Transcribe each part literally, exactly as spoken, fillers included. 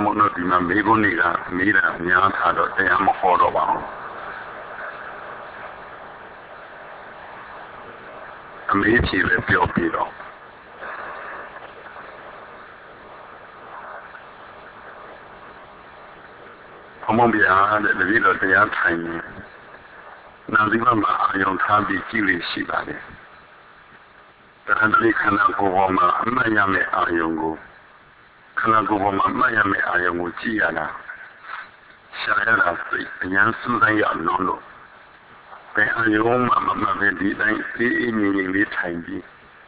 မတို့ဒီမှာမိကုန်းတွေကမိတာများထားတော့တရားမဟောတော့ပါဘူးအမေးဖြေပဲပြောပြီးတော့ဘုံဘုံပြားတဲ့တပည့်တော်တရားထိုင်နေနာသီမမှာအာယုံထားပြီးကြည့်လို့ရှိပါတယ်တခါတလေခန္ဓာကိုယ်ပေါ်မှာအမှတ်ရမယ့်အာယုံကိုခန္ဓာကိုယ်ပေါ်မှာအမှတ်ရမယ့်အာယုံကိုကြည့်ရတာရှာရတာစိတ်အញ្ញမ်းစူးစိုက်ရအောင်လို့ဘယ်အာယုံမှမမှတ်ပဲဒီတိုင်းအေးအေးငြိမ်ငြိမ်လေးထိုင်ပြီး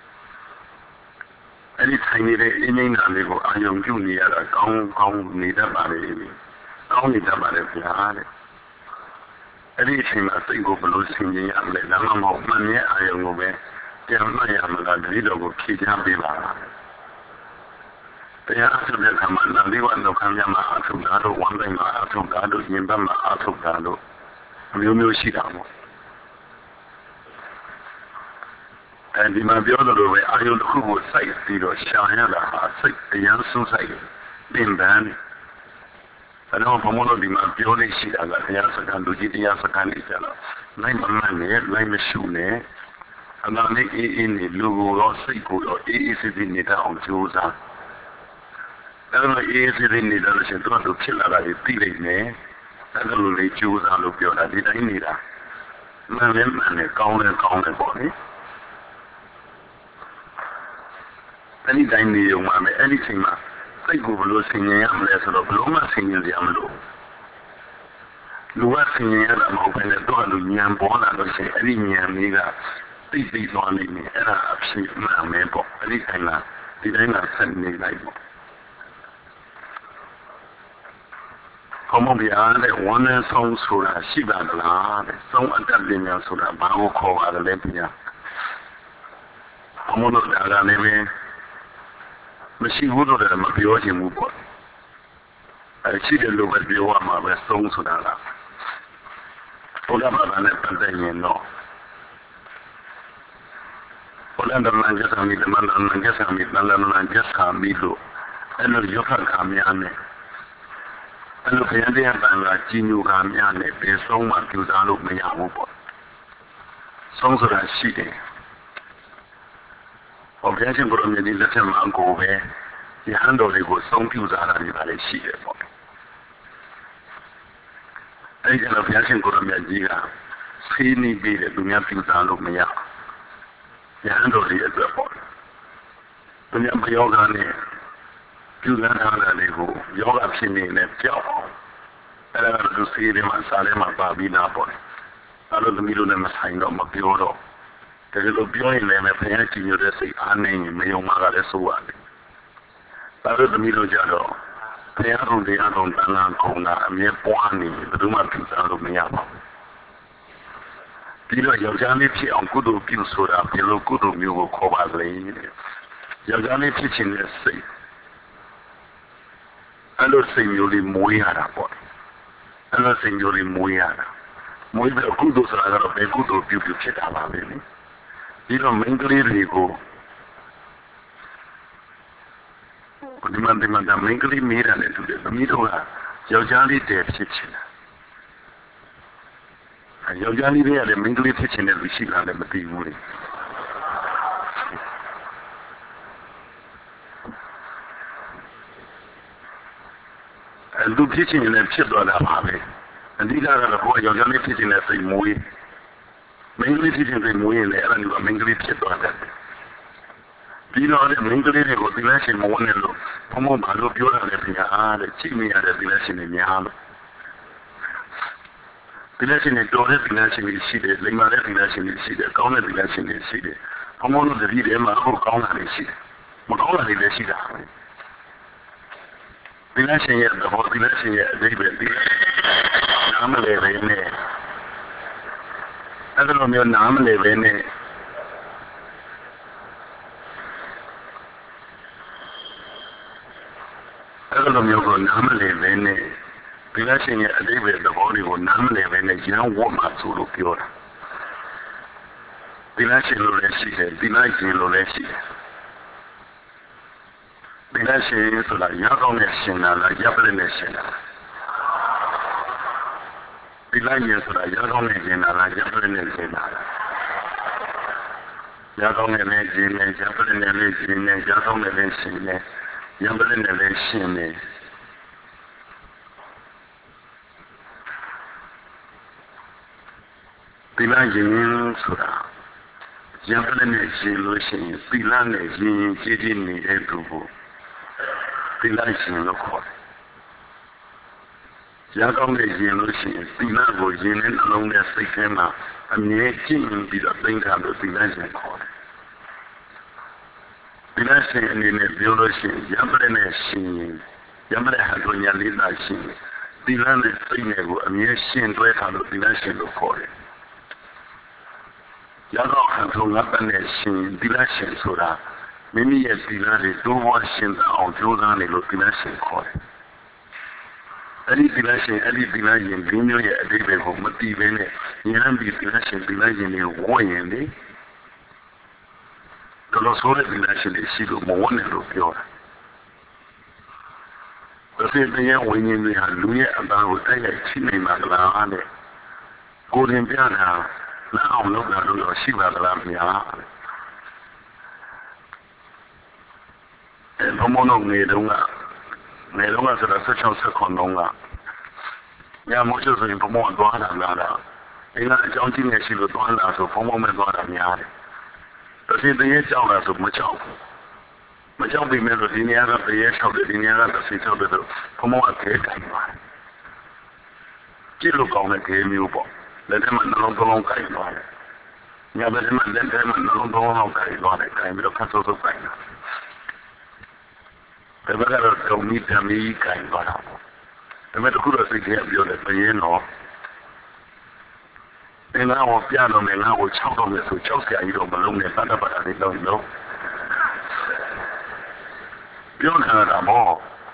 အဲ့ဒီထိုင်နေတဲ့အင်းငိမ့်တာလေးကိုအာယုံပြုနေရတာကောင်းကောင်းနေတတ်ပါလေကောင်းနေတတ်ပါလေဗျာတဲ့အဲ့ဒီအချိန်မှာစိတ်ကိုဘယ်လိုဆင်ခြင်ရမလဲဒါမှမဟုတ်မှန်ရဲ့အာယုံကိုပဲပြန်မှတ်ရမလားတတိတော်ကိုဖြည့်ချပေးပါလားတရားအထုတ်တဲ့အခါမှာနာသီဝနှုတ်ခမ်းများမှာအထုတ်တာတို့ဝမ်းတိုင်းမှာအထုတ်တာတို့ရင်ဘတ်မှာအထုတ်တာတို့မျိုးမျိုးရှိတာပေါ့အဲဒီမှာပြောသလိုပဲအာယုတစ်ခုကိုစိုက်ပြီးတော့ရှာရတာဟာစိတ်အရန်စူးစိုက်ပင်ပန်းတယ်ဒါတော့ဘုံဘုံတို့ဒီမှာပြောနေရှိတာကတရားစကားလူကြီးတရားစကားနေကြတော့လိုက်မမှန်နဲ့လိုက်မရှုနဲ့အမှန်လေးအေးအေးနေလူကိုတော့စိတ်ကိုတော့အေးအေးစစ်စစ်နေတတ်အောင်ကြိုးစားအဲ့လိုအေးအေးစစ်စစ်နေတယ်လို့ရှိရင်သူတို့ဖြစ်လာတာတွေသိလိမ့်မယ်အဲ့လိုလေးကြိုးစားလို့ပြောတာဒီတိုင်းနေတာမှန်လည်းမှန်တယ်ကောင်းလည်းကောင်းတယ်ပေါ့လေအဲ့ဒီတိုင်းနေုံမှာပဲအဲ့ဒီချိန်မှာစိတ်ကိုဘယ်လိုဆင်ញင်ရမလဲဆိုတော့ဘယ်လိုမှဆင်ញင်စရာမလိုလူကဆင်ញင်ရတာမဟုတ်ဘဲနဲ့တော့လူဉာဏ်ပေါ်လာလို့ရှိရင်အဲ့ဒီဉာဏ်လေးကသိသိသွားနေတယ်အဲ့ဒါအဖြစ်မှန်မယ်ပေါ့အဲ့ဒီတိုင်းကဒီတိုင်းကဆက်နေလိုက်ပေါ့ဘုံဘုံပြားတဲ့ဝမ်းနဲ့ဆုံးဆိုတာရှိပါသလားတဲ့ဆုံးအတတ်ပညာဆိုတာဘာကိုခေါ်ပါလဲပြညာဘုံဘုံတို့ဒါကလည်းပဲမရှိဘူးလို့လည်းမပြောချင်ဘူးပေါ့အဲရှိတယ်လို့ပဲပြောရမှာပဲဆုံးဆိုတာကဘုရားဘာသာနဲ့ပတ်သက်ရင်တော့ဘုရားတမန်ကျမ်းမိတမန်တမန်ကျမ်းမိတန်တမန်ကျမ်းမိလို့အဲ့လိုရောက်ခါများနဲ့အဲ့လိုခရတဲ့တန်ကကြီးညိုခါများနဲ့ပဲဆုံးမှပြူစားလို့မရဘူးပေါ့ဆုံးဆိုတာရှိတယ်ဘုရားရှင်ကိုရမြတ်ဒီလက်ထက်မှာကိုပဲဒီဟန်တော်လေးကိုဆုံးပြစားတာတွေပါလေရှိတယ်ပေါ့အဲ့ဒီတော့ဘုရားရှင်ကိုရမြတ်ကြီးကဖေးနေပြီးတယ်သူများပြစားလို့မရရဟန်းတော်လေးအတွက်ပေါ့သူများမယောဂနဲ့ပြစားထားတာလေးကိုယောဂဖြစ်နေနဲ့ကြောက်အောင်အဲ့ဒါကသူစီးတယ်မှာစားတယ်မှာပါပြီးနာပေါ့အဲ့လိုသမီးတို့လည်းမဆိုင်တော့မပြောတော့တကယ်လို့ပြောရင်လည်းဘုရားကြည်ညိုတဲ့စိတ်အားနေရင်မယုံမှာကလည်းဆိုရတယ်။ဒါလို့သမီးတို့ကြတော့ဘုရားကုန်တရားကုန်တန်ခါကုန်တာအမြဲပွားနေဘယ်သူမှပြစားလို့မရပါဘူး။ပြီးတော့ယောက်ျားလေးဖြစ်အောင်ကုသိုလ်ပြုဆိုတာဘယ်လိုကုသိုလ်မျိုးကိုခေါ်ပါလဲ။ယောက်ျားလေးဖြစ်ခြင်းနဲ့စိတ်အဲ့လိုစိတ်မျိုးလေးမွေးရတာပေါ့။အဲ့လိုစိတ်မျိုးလေးမွေးရတာမွေးပြီးကုသိုလ်ဆိုတာကတော့ဘယ်ကုသိုလ်ပြုပြုဖြစ်တာပါပဲလေ။ဒီတော့မင်္ဂလေးတွေကိုဒီမှာဒီမှာမင်္ဂလေးမေးတယ်လေသူတွေသမီးတို့ကယောက်ျားလေးတည်းဖြစ်ချင်တယ်အဲယောက်ျားလေးတွေကလည်းမင်္ဂလေးဖြစ်ချင်တယ်လို့ရှိလားလည်းမသိဘူးလေအဲလူဖြစ်ချင်လည်းဖြစ်သွားတာပါပဲအဓိကကတော့ကိုယ်ယောက်ျားလေးဖြစ်ချင်တဲ့စိတ်မွေးမင်္ဂလိဖြစ်ခြင်းတွေမွေးရင်လည်းအဲ့ဒါကမင်္ဂလိဖြစ်သွားတယ်ပြီးတော့လည်းမင်္ဂလိတွေကိုဒီလက်ရှင်မဝင်လို့ဘုံဘုံဘာလို့ပြောရတယ်ခင်ဗျာတဲ့ချိမိရတဲ့ဒီလက်ရှင်တွေများလို့ဒီလက်ရှင်တွေတော်တဲ့ဒီလက်ရှင်တွေရှိတယ်လိမ္မာတဲ့ဒီလက်ရှင်တွေရှိတယ်ကောင်းတဲ့ဒီလက်ရှင်တွေရှိတယ်ဘုံဘုံတို့တတိထဲမှာအခုကောင်းတာတွေရှိတယ်မကောင်းတာတွေလည်းရှိတာဒီလက်ရှင်ရဲ့သဘောဒီလက်ရှင်ရဲ့အဓိပ္ပာယ်ဒီနာမလေးပဲနဲ့အဲ့လိုမျိုးနားမလည်ပဲနဲ့အဲ့လိုမျိုးကိုနားမလည်ပဲနဲ့ဒီလက်ရှင်ရဲ့အဓိပ္ပာယ်သဘောတွေကိုနားမလည်ပဲနဲ့ရန်ဝတ်မှဆိုလို့ပြောတာဒီလက်ရှင်လိုလည်းရှိတယ်ဒီလက်ရှင်လိုလည်းရှိတယ်ဒီလရှင်ဆိုတာရကောင်းနဲ့ရှင်တာလားရပ်ပလက်နဲ့ရှင်တာဒီလိုက်ရင်ဆိုတာရကောင်းနဲ့ရှင်တာလားရပ်ပလက်နဲ့ရှင်တာလားရကောင်းနဲ့လည်းရှင်နေရပ်ပလက်နဲ့လည်းရှင်နေရကောင်းနဲ့လည်းရှင်နေရပ်ပလက်နဲ့လည်းရှင်နေဒီလိုက်ရင်ဆိုတာရပ်ပလက်နဲ့ရှင်လို့ရှိရင်သီလနဲ့ရှင်ကြည်ကြည်နေတဲ့သူကိုသီလရှင်လို့ခေါ်တယ်။ရကောင်းတဲ့ရှင်လို့ရှိရင်သီလကိုရှင်နဲ့နှလုံးနဲ့စိတ်ထဲမှာအမြဲကျင့်ပြီးတော့သိထားလို့သီလရှင်ခေါ်တယ်။သီလရှင်အနေနဲ့ပြောလို့ရှိရင်ရပ်ပလက်နဲ့ရှင်ရပ်ပလက်ဟာတို့ညာလေးသာရှင်သီလနဲ့စိတ်နဲ့ကိုအမြဲရှင်တွဲထားလို့သီလရှင်လို့ခေါ်တယ်။ရကောင်းဟန်ထုံငါပနဲ့ရှင်သီလရှင်ဆိုတာမိမိရဲ့သီလတွေတိုးပွားရှင်အောင်ကြိုးစားနေလို့သီလရှင်ခေါ်တယ်။အဲ့ဒီသီလရှင်အဲ့ဒီသီလရှင်ဒီမျိုးရဲ့အဓိပ္ပာယ်ကိုမသိဘဲနဲ့ဉာဏ်ပြီးသီလရှင်သီလရှင်တွေဝတ်ရင်လေတော်ဆိုးတဲ့သီလရှင်တွေရှိလို့မဝတ်နဲ့လို့ပြောတာ။ဒါဆိုရင်ဝိညာဉ်တွေဟာလူရဲ့အသားကိုတိုက်ရိုက်ချိနေမှာလားတဲ့။ကိုယ်ရင်ပြတာလက်အောင်လုပ်တာလို့ရှိပါသလားဗျာ။ဘုံမုံငယ်တုန်းကနေတုန်းကဆိုတာဆက်ချောက်ဆက်ခွန်တုန်းကညမိုးချုပ်ဆိုရင်ဘုံမုံသွားတာလားလားအင်းကအကြောင်းကြီးနေရှိလို့သွားလာဆိုဘုံမုံမဲ့သွားတာများတယ်။ဒါပြင်တရေကြောက်လာဆိုမကြောက်ဘူး။မကြောက်ပြီမဲ့လို့ဒီနေရာကတရေချောက်တယ်ဒီနေရာကတစ်စီချောက်တယ်ဆိုဘုံမုံအခဲတိုင်ပါတယ်။ကြည့်လို့ကောင်းတဲ့ဂေးမျိုးပေါ့။လက်ထဲမှာနှလုံးသွင်းကိုင်သွားတယ်။ညဘက်မှာလက်ထဲမှာနှလုံးသွင်းအောင်ကိုင်သွားတယ်။ကိုင်ပြီးတော့ခတ်ဆိုးဆိုးကိုင်တာ။ဒါပေမဲ့တော့တုံမီတမီကိုင်သွားတာပေါ့ဒါပေမဲ့တခုတော့စိတ်ထဲပြောတယ်ပြင်းတော့အင်းငါ့ကိုပြတော့မယ်ငါ့ကို၆တော့မယ်ဆို၆ဆရာကြီးတော့မလုံးနဲ့သတ္တပတ္တလေးလုံးလုံးပြောနေတာပေါ့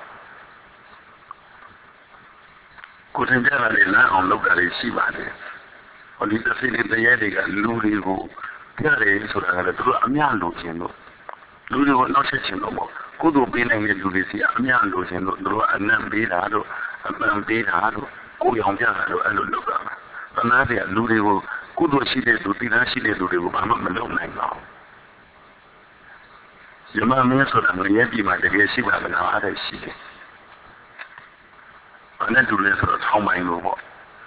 ကိုတင်ပြလာလေလမ်းအောင်လုပ်တာလေးရှိပါတယ်ဟောဒီတစ်စိတ်တည်းတွေကလူတွေကိုပြရတယ်ဆိုတာကလည်းသူတို့အများလို့ခြင်းလို့လူတွေကိုနောက်ဆက်ခြင်းလို့ပေါ့ကိုယ်တို့ပေးနိုင်တဲ့လူတွေစီအများလို့ရှင်တို့တို့အနံ့ပေးတာတို့အပန်းပေးတာတို့ကိုယ်ရောင်ပြတာတို့အဲ့လိုလုပ်တာ။တနာတွေကလူတွေကိုကိုယ်တို့ရှိတဲ့လူတိလားရှိတဲ့လူတွေကိုဘာမှမလုပ်နိုင်ပါဘူး။ယမမင်းဆိုတာငရဲပြည်မှာတကယ်ရှိပါမလားအဲ့ဒါရှိတယ်။အဲ့ဒါတူလဲဆိုတော့ထောင်းပိုင်းလို့ပေါ့။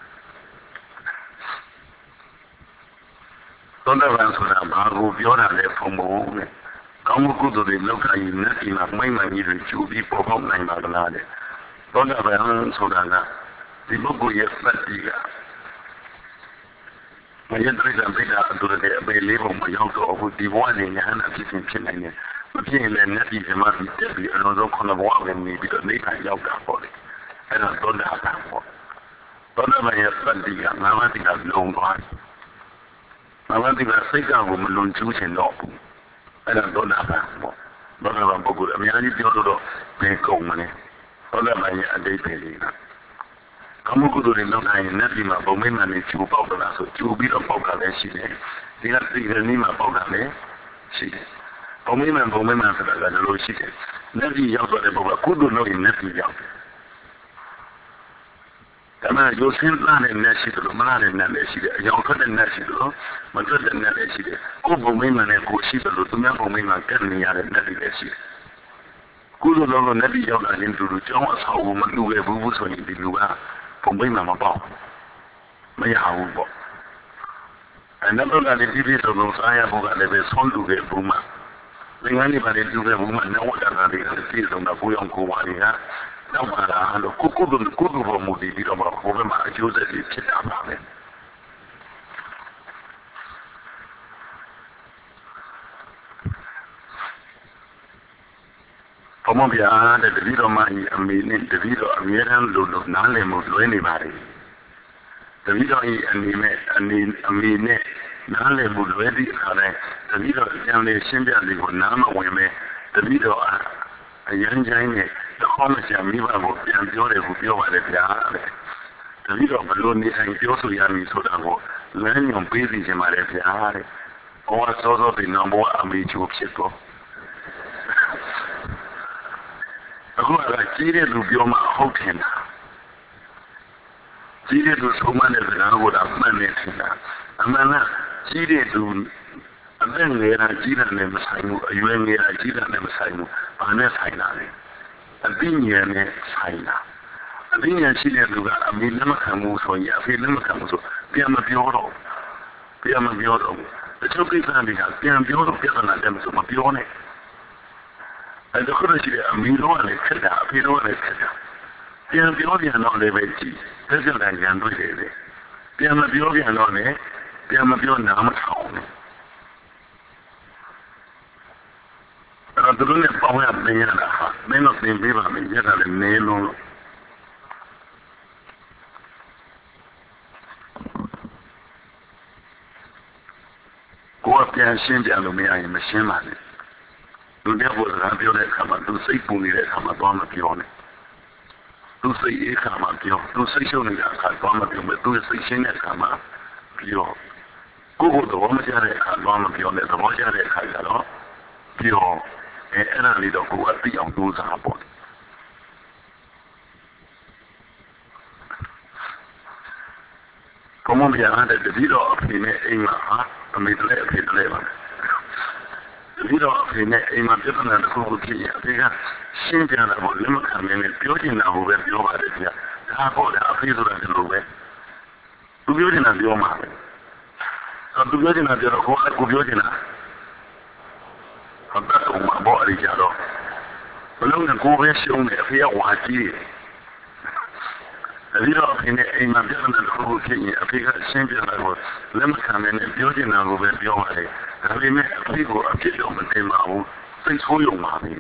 သောတာပန်ဆိုတာဘာကိုပြောတာလဲဖုံဖုံနဲ့ကောင်းမှုကုသိုလ်တွေလုပ်တာရင်နဲ့ဒီမှာမိမ့်မှန်ကြီးတွေကျူပြီးပေါ်ပေါက်နိုင်ပါလားတဲ့သောတာပန်ဆိုတာကဒီပုဂ္ဂိုလ်ရဲ့ပတ္တိကမယတိရံပိတာအတူတူအပေလေးပုံမရောက်တော့ဘူးဒီဘဝနဲ့ညာနာဖြစ်ဖြစ်နိုင်တယ်မဖြစ်ရင်လည်းနဲ့ဒီဇမပြီးတက်ပြီးအလုံးစုံခုနဘဝပဲနေပြီးတော့နေထိုင်ရောက်တာပေါ့လေအဲ့တော့သောတာပန်ပေါ့သောတာပန်ရဲ့ပတ္တိကငါးပါးတိကလုံသွားတယ်ငါးပါးတိကစိတ်ကကိုမလွန်ကျူးချင်တော့ဘူးအဲ့ဒါသောတာပန်ပေါ့သောတာပန်ပုဂ္ဂိုလ်အများကြီးပြောလို့တော့ဘယ်ကုန်မလဲသောတာပန်ရဲ့အတိတ်ပဲလေးကကမှုကုသိုလ်တွေလုပ်နိုင်ရင်လက်ဒီမှာဘုံမိမ့်မှန်နေကျူပေါက်တာလားဆိုကျူပြီးတော့ပေါက်တာလည်းရှိတယ်ဒီကဒီကနေ့မှာပေါက်တာလည်းရှိတယ်ဘုံမိမ့်မှန်ဘုံမိမ့်မှန်ဆိုတာကလည်းလို့ရှိတယ်လက်ဒီရောက်တော့တဲ့ပုဂ္ဂိုလ်ကုသိုလ်လုပ်ရင်လက်ဒီရောက်တယ်ဒါမှရိုးစင်းလာတဲ့နဲ့ရှိတယ်လို့မလာတဲ့နဲ့လည်းရှိတယ်အကြောင်းထွက်တဲ့နဲ့ရှိတယ်လို့မထွက်တဲ့နဲ့လည်းရှိတယ်ကိုယ်ဘုံမိမ့်မှန်နဲ့ကိုရှိတယ်လို့သူများဘုံမိမ့်မှန်ကတ်နေရတဲ့နဲ့လည်းရှိတယ်ကုသိုလ်လုပ်လို့နဲ့ဒီရောက်လာရင်သူတို့ကျောင်းအဆောက်အဦမလူခဲ့ဘူးဘူးဆိုရင်ဒီလူကဘုံမိမ့်မှန်မပေါ့မရဘူးပေါ့အဲ့တော့လည်းဒီဒီဆိုတော့စားရဖို့ကလည်းပဲဆုံးလူခဲ့ဘူးမှသင်္ကန်းတွေပါလေလူခဲ့ဘူးမှနဝတ္တနာတွေပြည်စုံတာကိုရောင်ကိုပါတွေကနောက်ပါလာလို့ကိုကိုတို့ကိုတို့ဘုံမူတည်ပြီးတော့ဘုံမှာအကျိုးဆက်တွေဖြစ်တာပါပဲဘုံမပြားတဲ့တတိတော်မကြီးအမေနဲ့တတိတော်အမြဲတမ်းလို့လို့နားလည်မှုလွဲနေပါလေတတိတော်ကြီးအနေနဲ့အနေအမေနဲ့နားလည်မှုလွဲသည့်အခါတိုင်းတတိတော်ကျန်လေရှင်းပြလေးကိုနားမဝင်ပဲတတိတော်အရန်ချိုင်းနဲ့တခေါမချာမိဘကိုပြန်ပြောတယ်ကိုပြောပါတယ်ဗျာတဲ့တတိတော်ဘလို့နေထိုင်ပြောဆိုရမည်ဆိုတာကိုလမ်းညွန်ပေးစီခြင်းပါတယ်ဗျာတဲ့ဘဝစောစောပြီးနောက်ဘဝအမေချိုးဖြစ်တော့အခုကကြီးတဲ့လူပြောမှဟုတ်တယ်ကြီးတဲ့လူဆုံးမတဲ့စကားကိုတော့မှန်နေတယ်အမှန်ကကြီးတဲ့လူအသက်ငယ်တာကြီးတာနဲ့မဆိုင်ဘူးအရွယ်ငယ်တာကြီးတာနဲ့မဆိုင်ဘူးဘာနဲ့ဆိုင်တာလဲအသိဉာဏ်နဲ့ဆိုင်တာအသိဉာဏ်ရှိတဲ့လူကအမေလက်မခံဘူးဆိုရင်အဖေလက်မခံဘူးဆိုပြန်မပြောတော့ပြန်မပြောတော့တချို့ကိစ္စတွေကပြန်ပြောတော့ပြဿနာတက်မှာဆိုမပြောနဲ့အဲ့ဒါခုနရှိတဲ့အမေတို့ကလည်းခက်တာအဖေတို့ကလည်းခက်တာပြန်ပြောပြန်တော့လည်းပဲကြည့်သက်သက်တန်ကြံတွေ့တယ်လေပြန်မပြောပြန်တော့လည်းပြန်မပြောနားမထောင်ဘူးအဲ့တော့သူလည်းပေါင်းရပြင်ရတာဟာမင်းတို့ပြင်ပေးပါမယ်ရက်တာလည်းနေလုံးလို့ကိုယ်ပြန်ရှင်းပြလို့မရရင်မရှင်းပါနဲ့လူတယောက်ကိုစကားပြောတဲ့အခါမှာသူစိတ်ပူနေတဲ့အခါမှာတော့မပြောနဲ့သူစိတ်အေးခါမှာပြောသူစိတ်ရှုပ်နေတဲ့အခါတော့မပြောနဲ့သူစိတ်ရှင်းတဲ့အခါမှာပြောကိုယ့်ကိုယ်သဘောမကျတဲ့အခါတော့မပြောနဲ့သဘောကျတဲ့အခါကျတော့ပြောအဲအဲ့ဒါလေးတော့ကိုယ်ကသိအောင်ကြိုးစားပေါ့ဘုံမပြရတဲ့တတိတော့အဖေနဲ့အိမ်မှာဟာအမေတလည်းအဖေတလည်းပါဒီတော့အဖေနဲ့အိမ်မှာပြဿနာတစ်ခုခုဖြစ်ရင်အဖေကရှင်းပြတာပေါ့လက်မခံမင်းနဲ့ပြောချင်တာကိုပဲပြောပါတယ်ဗျာဒါပေါ့ဒါအဖေဆိုတာဒီလိုပဲသူပြောချင်တာပြောမှာပဲအဲသူပြောချင်တာပြောတော့ကိုယ်ကကိုပြောချင်တာဟုတ်တယ်တော့မပေါ်ရကြတော့ဘလုံးနဲ့ကိုယ်ပဲရှုံးတယ်အဖေကဝါကြီးတယ်ဒီတော့အဖေနဲ့အိမ်မှာပြဿနာတစ်ခုခုဖြစ်ရင်အဖေကရှင်းပြတာကိုလက်မခံမင်းနဲ့ပြောချင်တာကိုပဲပြောပါတယ်ဒါပေမဲ့အဖေကိုအဖြစ်တော့မတင်ပါဘူးသိဆိုးရုံပါပဲ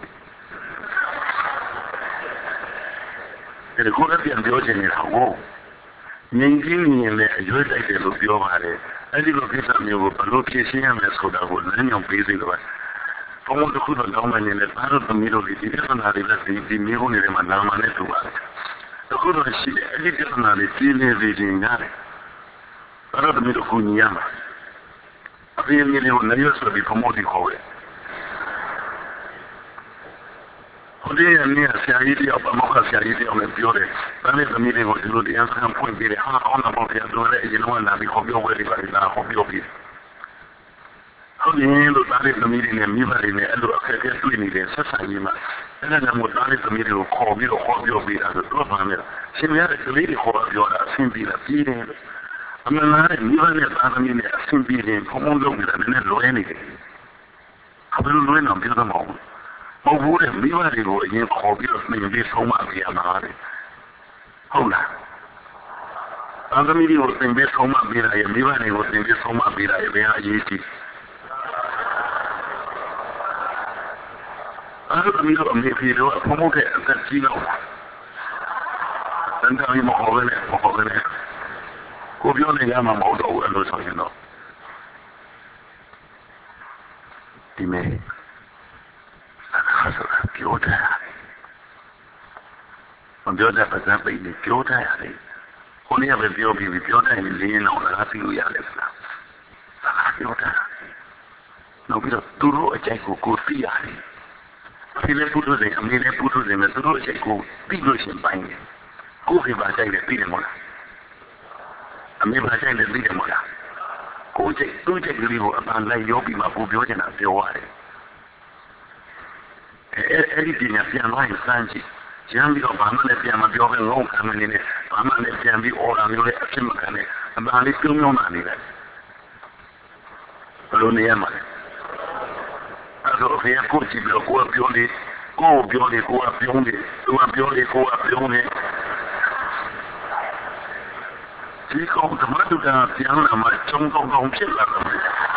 ဒီကိုယ်ကပြန်ပြောချင်နေတာကိုငြိမ်ကြီးနေရင်လည်းအရွယ်တိုက်တယ်လို့ပြောပါတယ်အဲ့ဒီလိုကိစ္စမျိုးကိုဘယ်လိုဖြေရှင်းရမလဲဆိုတာကိုလမ်းညွှန်ပေးသေးတယ်ဘုံတို့ခုတော့တောင်းမှနေတယ်ဘာလို့သမီးတို့ဒီပြဿနာတွေလက်ဒီဒီမျိုးနေတယ်မှာနာမနဲ့တူပါတယ်အခုတော့ရှိတယ်အဲ့ဒီပြဿနာတွေပြင်းနေနေတယ်ရတယ်ဘာလို့သမီးတို့ကိုညီရမှာအဖေမျိုးလေးကိုနေရဆိုပြီး promote ခေါ်တယ်ဟိုဒီနေ့ဆရာကြီးတယောက်အမောကဆရာကြီးတယောက်လည်းပြောတယ်ဒါနဲ့သမီးလေးကိုဒီလိုတရားစခန်းဖွင့်ပေးတယ်ဟာအောင်းတော့တရားတော်လည်းအရင်ကလာပြီးခေါ်ပြောဝဲလေးပါလားခေါ်ပြောပြီးဟုတ်တယ်လို့ဒါနဲ့သမီးလေးနဲ့မိဘလေးနဲ့အဲ့လိုအခက်အခဲတွေ့နေတယ်ဆက်ဆံရေးမှာအဲ့ဒါကမို့ဒါနဲ့သမီးလေးကိုခေါ်ပြီးတော့ခေါ်ပြောပြီးတာဆိုတော့ဘာလဲရှင်ရတဲ့ကလေးတွေခေါ်ပြောတာအဆင်ပြေလားပြီးတယ်အမှန်လားမိဘနဲ့သားသမီးနဲ့အဆင်ပြေရင်ဘုံဘုံလုပ်နေတာလည်းလွဲနေတယ်အဘယ်လိုလွဲနေအောင်ပြောတော့မဟုတ်ဘူးမဟုတ်ဘူးတဲ့မိဘတွေကိုအရင်ခေါ်ပြီးတော့နှင်ပြီးဆုံးမပြရမှာတဲ့ဟုတ်လားသားသမီးတွေကိုသင်ပြီးဆုံးမပြရရင်မိဘတွေကိုသင်ပြီးဆုံးမပြရရင်ဘယ်ဟာအရေးကြီးအဲ့လိုမျိုးအမေဖေတို့ဘုံဘုံတဲ့အသက်ကြီးတော့တန်တော်ကြီးမဟုတ်ဘူးလေမဟုတ်ဘူးလေကိုပြောနေရမှာမဟုတ်တော့ဘူးအဲ့လိုဆိုရင်တော့ဒီမဲ့အခါဆိုပြောတာမပြောတဲ့ပတ်စံပိတ်နေပြောတာရတယ်ကိုနေရပဲပြောပြီးပြောတယ်လင်းအောင်လားပြီးလို့ရတယ်လားပြောတာနောက်ပြီးတော့သူတို့အကြိုက်ကိုကိုသိရတယ်ဒီလေပုထုဇဉ်အမေလည်းပုထုဇဉ်ပဲသူတို့အကြိုက်ကိုသိလို့ရှင်ပိုင်းတယ်ကိုယ်ကပါကြိုက်တယ်သိတယ်မဟုတ်လားအမေပါဆိုင်လည်းသိတယ်မဟုတ်လားကိုယ်ကျသူ့ကျကလေးကိုအပန်းလိုက်ရောပြီးမှကိုပြောချင်တာပြောရတယ်အဲအဲ့ဒီပညာပြန်လာရင်စမ်းကြည့်ရမ်းပြီးတော့ဘာမှလည်းပြန်မပြောဘဲငုံခံမနေနဲ့ဘာမှလည်းပြန်ပြီးအော်တာမျိုးလည်းအဖြစ်မခံနဲ့အပန်းလေးပြုံးပြုံးလာနေတယ်ဘယ်လိုနေရမှာလဲအဲ့တော့ဖေကိုကြည့်ပြီးတော့ကိုယ်ပြောလေကိုယ်ပြောလေကိုယ်ပြောလေသူကပြောလေကိုယ်ပြောလေဒီကောင်ဓမ္မတူတာပြန်လာမှကျုံကောင်းကောင်းဖြစ်လာတယ်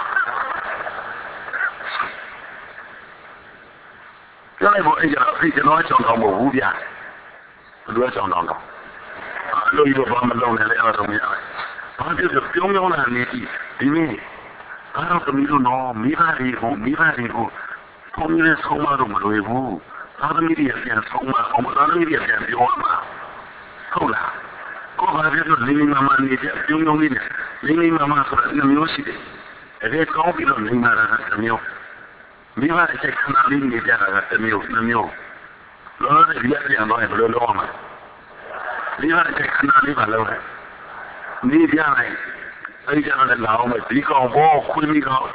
ပြောလိုက်ဖို့အဲ့ဒါအဖေကျွန်တော်ကြောင်ကောင်းမဟုတ်ဘူးဗျာဘယ်လိုကြောင်ကောင်းကောင်းအဲ့လိုရောဘာမလုပ်နဲ့လဲအဲ့တော့မရဘူးဘာဖြစ်လို့ပြုံးပြုံးလာနေပြီဒီနေ့ဘာလို့သမီးတို့နော်မိဘတွေကိုမိဘတွေကိုဖုန်းနဲ့ဆုံးမတော့မလွယ်ဘူးသာသမီတွေပြန်ဆုံးမအောင်သာသမီတွေပြန်ပြောမှာဟုတ်လားကိုယ်ဘာဖြစ်လို့လင်းလင်းမမနေတဲ့ပြုံးပြုံးလေးနဲ့လင်းလင်းမမဆိုတာနှမျိုးရှိတယ်အဲဒါကောင်းပြီးတော့လင်းလာတာတစ်မျိုးမိဘအချက်ခဏလေးနေကြတာကတစ်မျိုးနှမျိုးလောလောဆယ်ဒီရပြန်တော့ဘယ်လိုလုပ်အောင်လဲဒီကတည်းကခဏလေးပါလို့နေပြလိုက်အဲ့ဒီကျတော့လည်းလာအောင်မယ်ဒီကောင်ဘောခွေးမိကောင်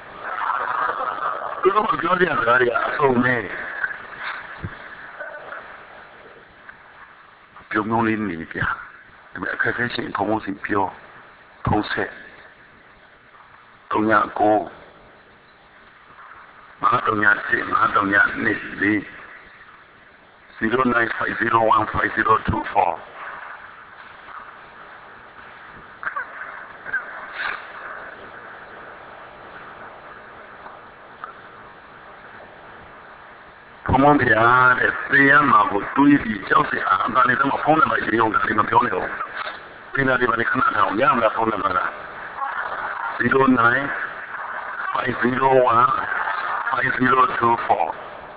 သူတို့ပြောကြတာတွေအဆုံးနဲ့ပြုံးလုံးလေးနေပြဒါပေမဲ့အခက်အခဲရှင်ဘုံဘုံစီပြောဖုံးဆက်တုံညာကိုမဟာတုံညာစီမဟာတုံညာနေလေး zero nine five zero one five zero two fourဘုံဘုံပြားတဲ့တရားမှာကိုတွေးပြီးကြောက်စရာအမှန်လည်းတော့ဖုံးနေမှရေုံတာဒီမပြောနေတော့ဒီနာဒီမှာခဏထောင်ရမလားဖုံးနေမှာလား zero nine five zero one five zero two four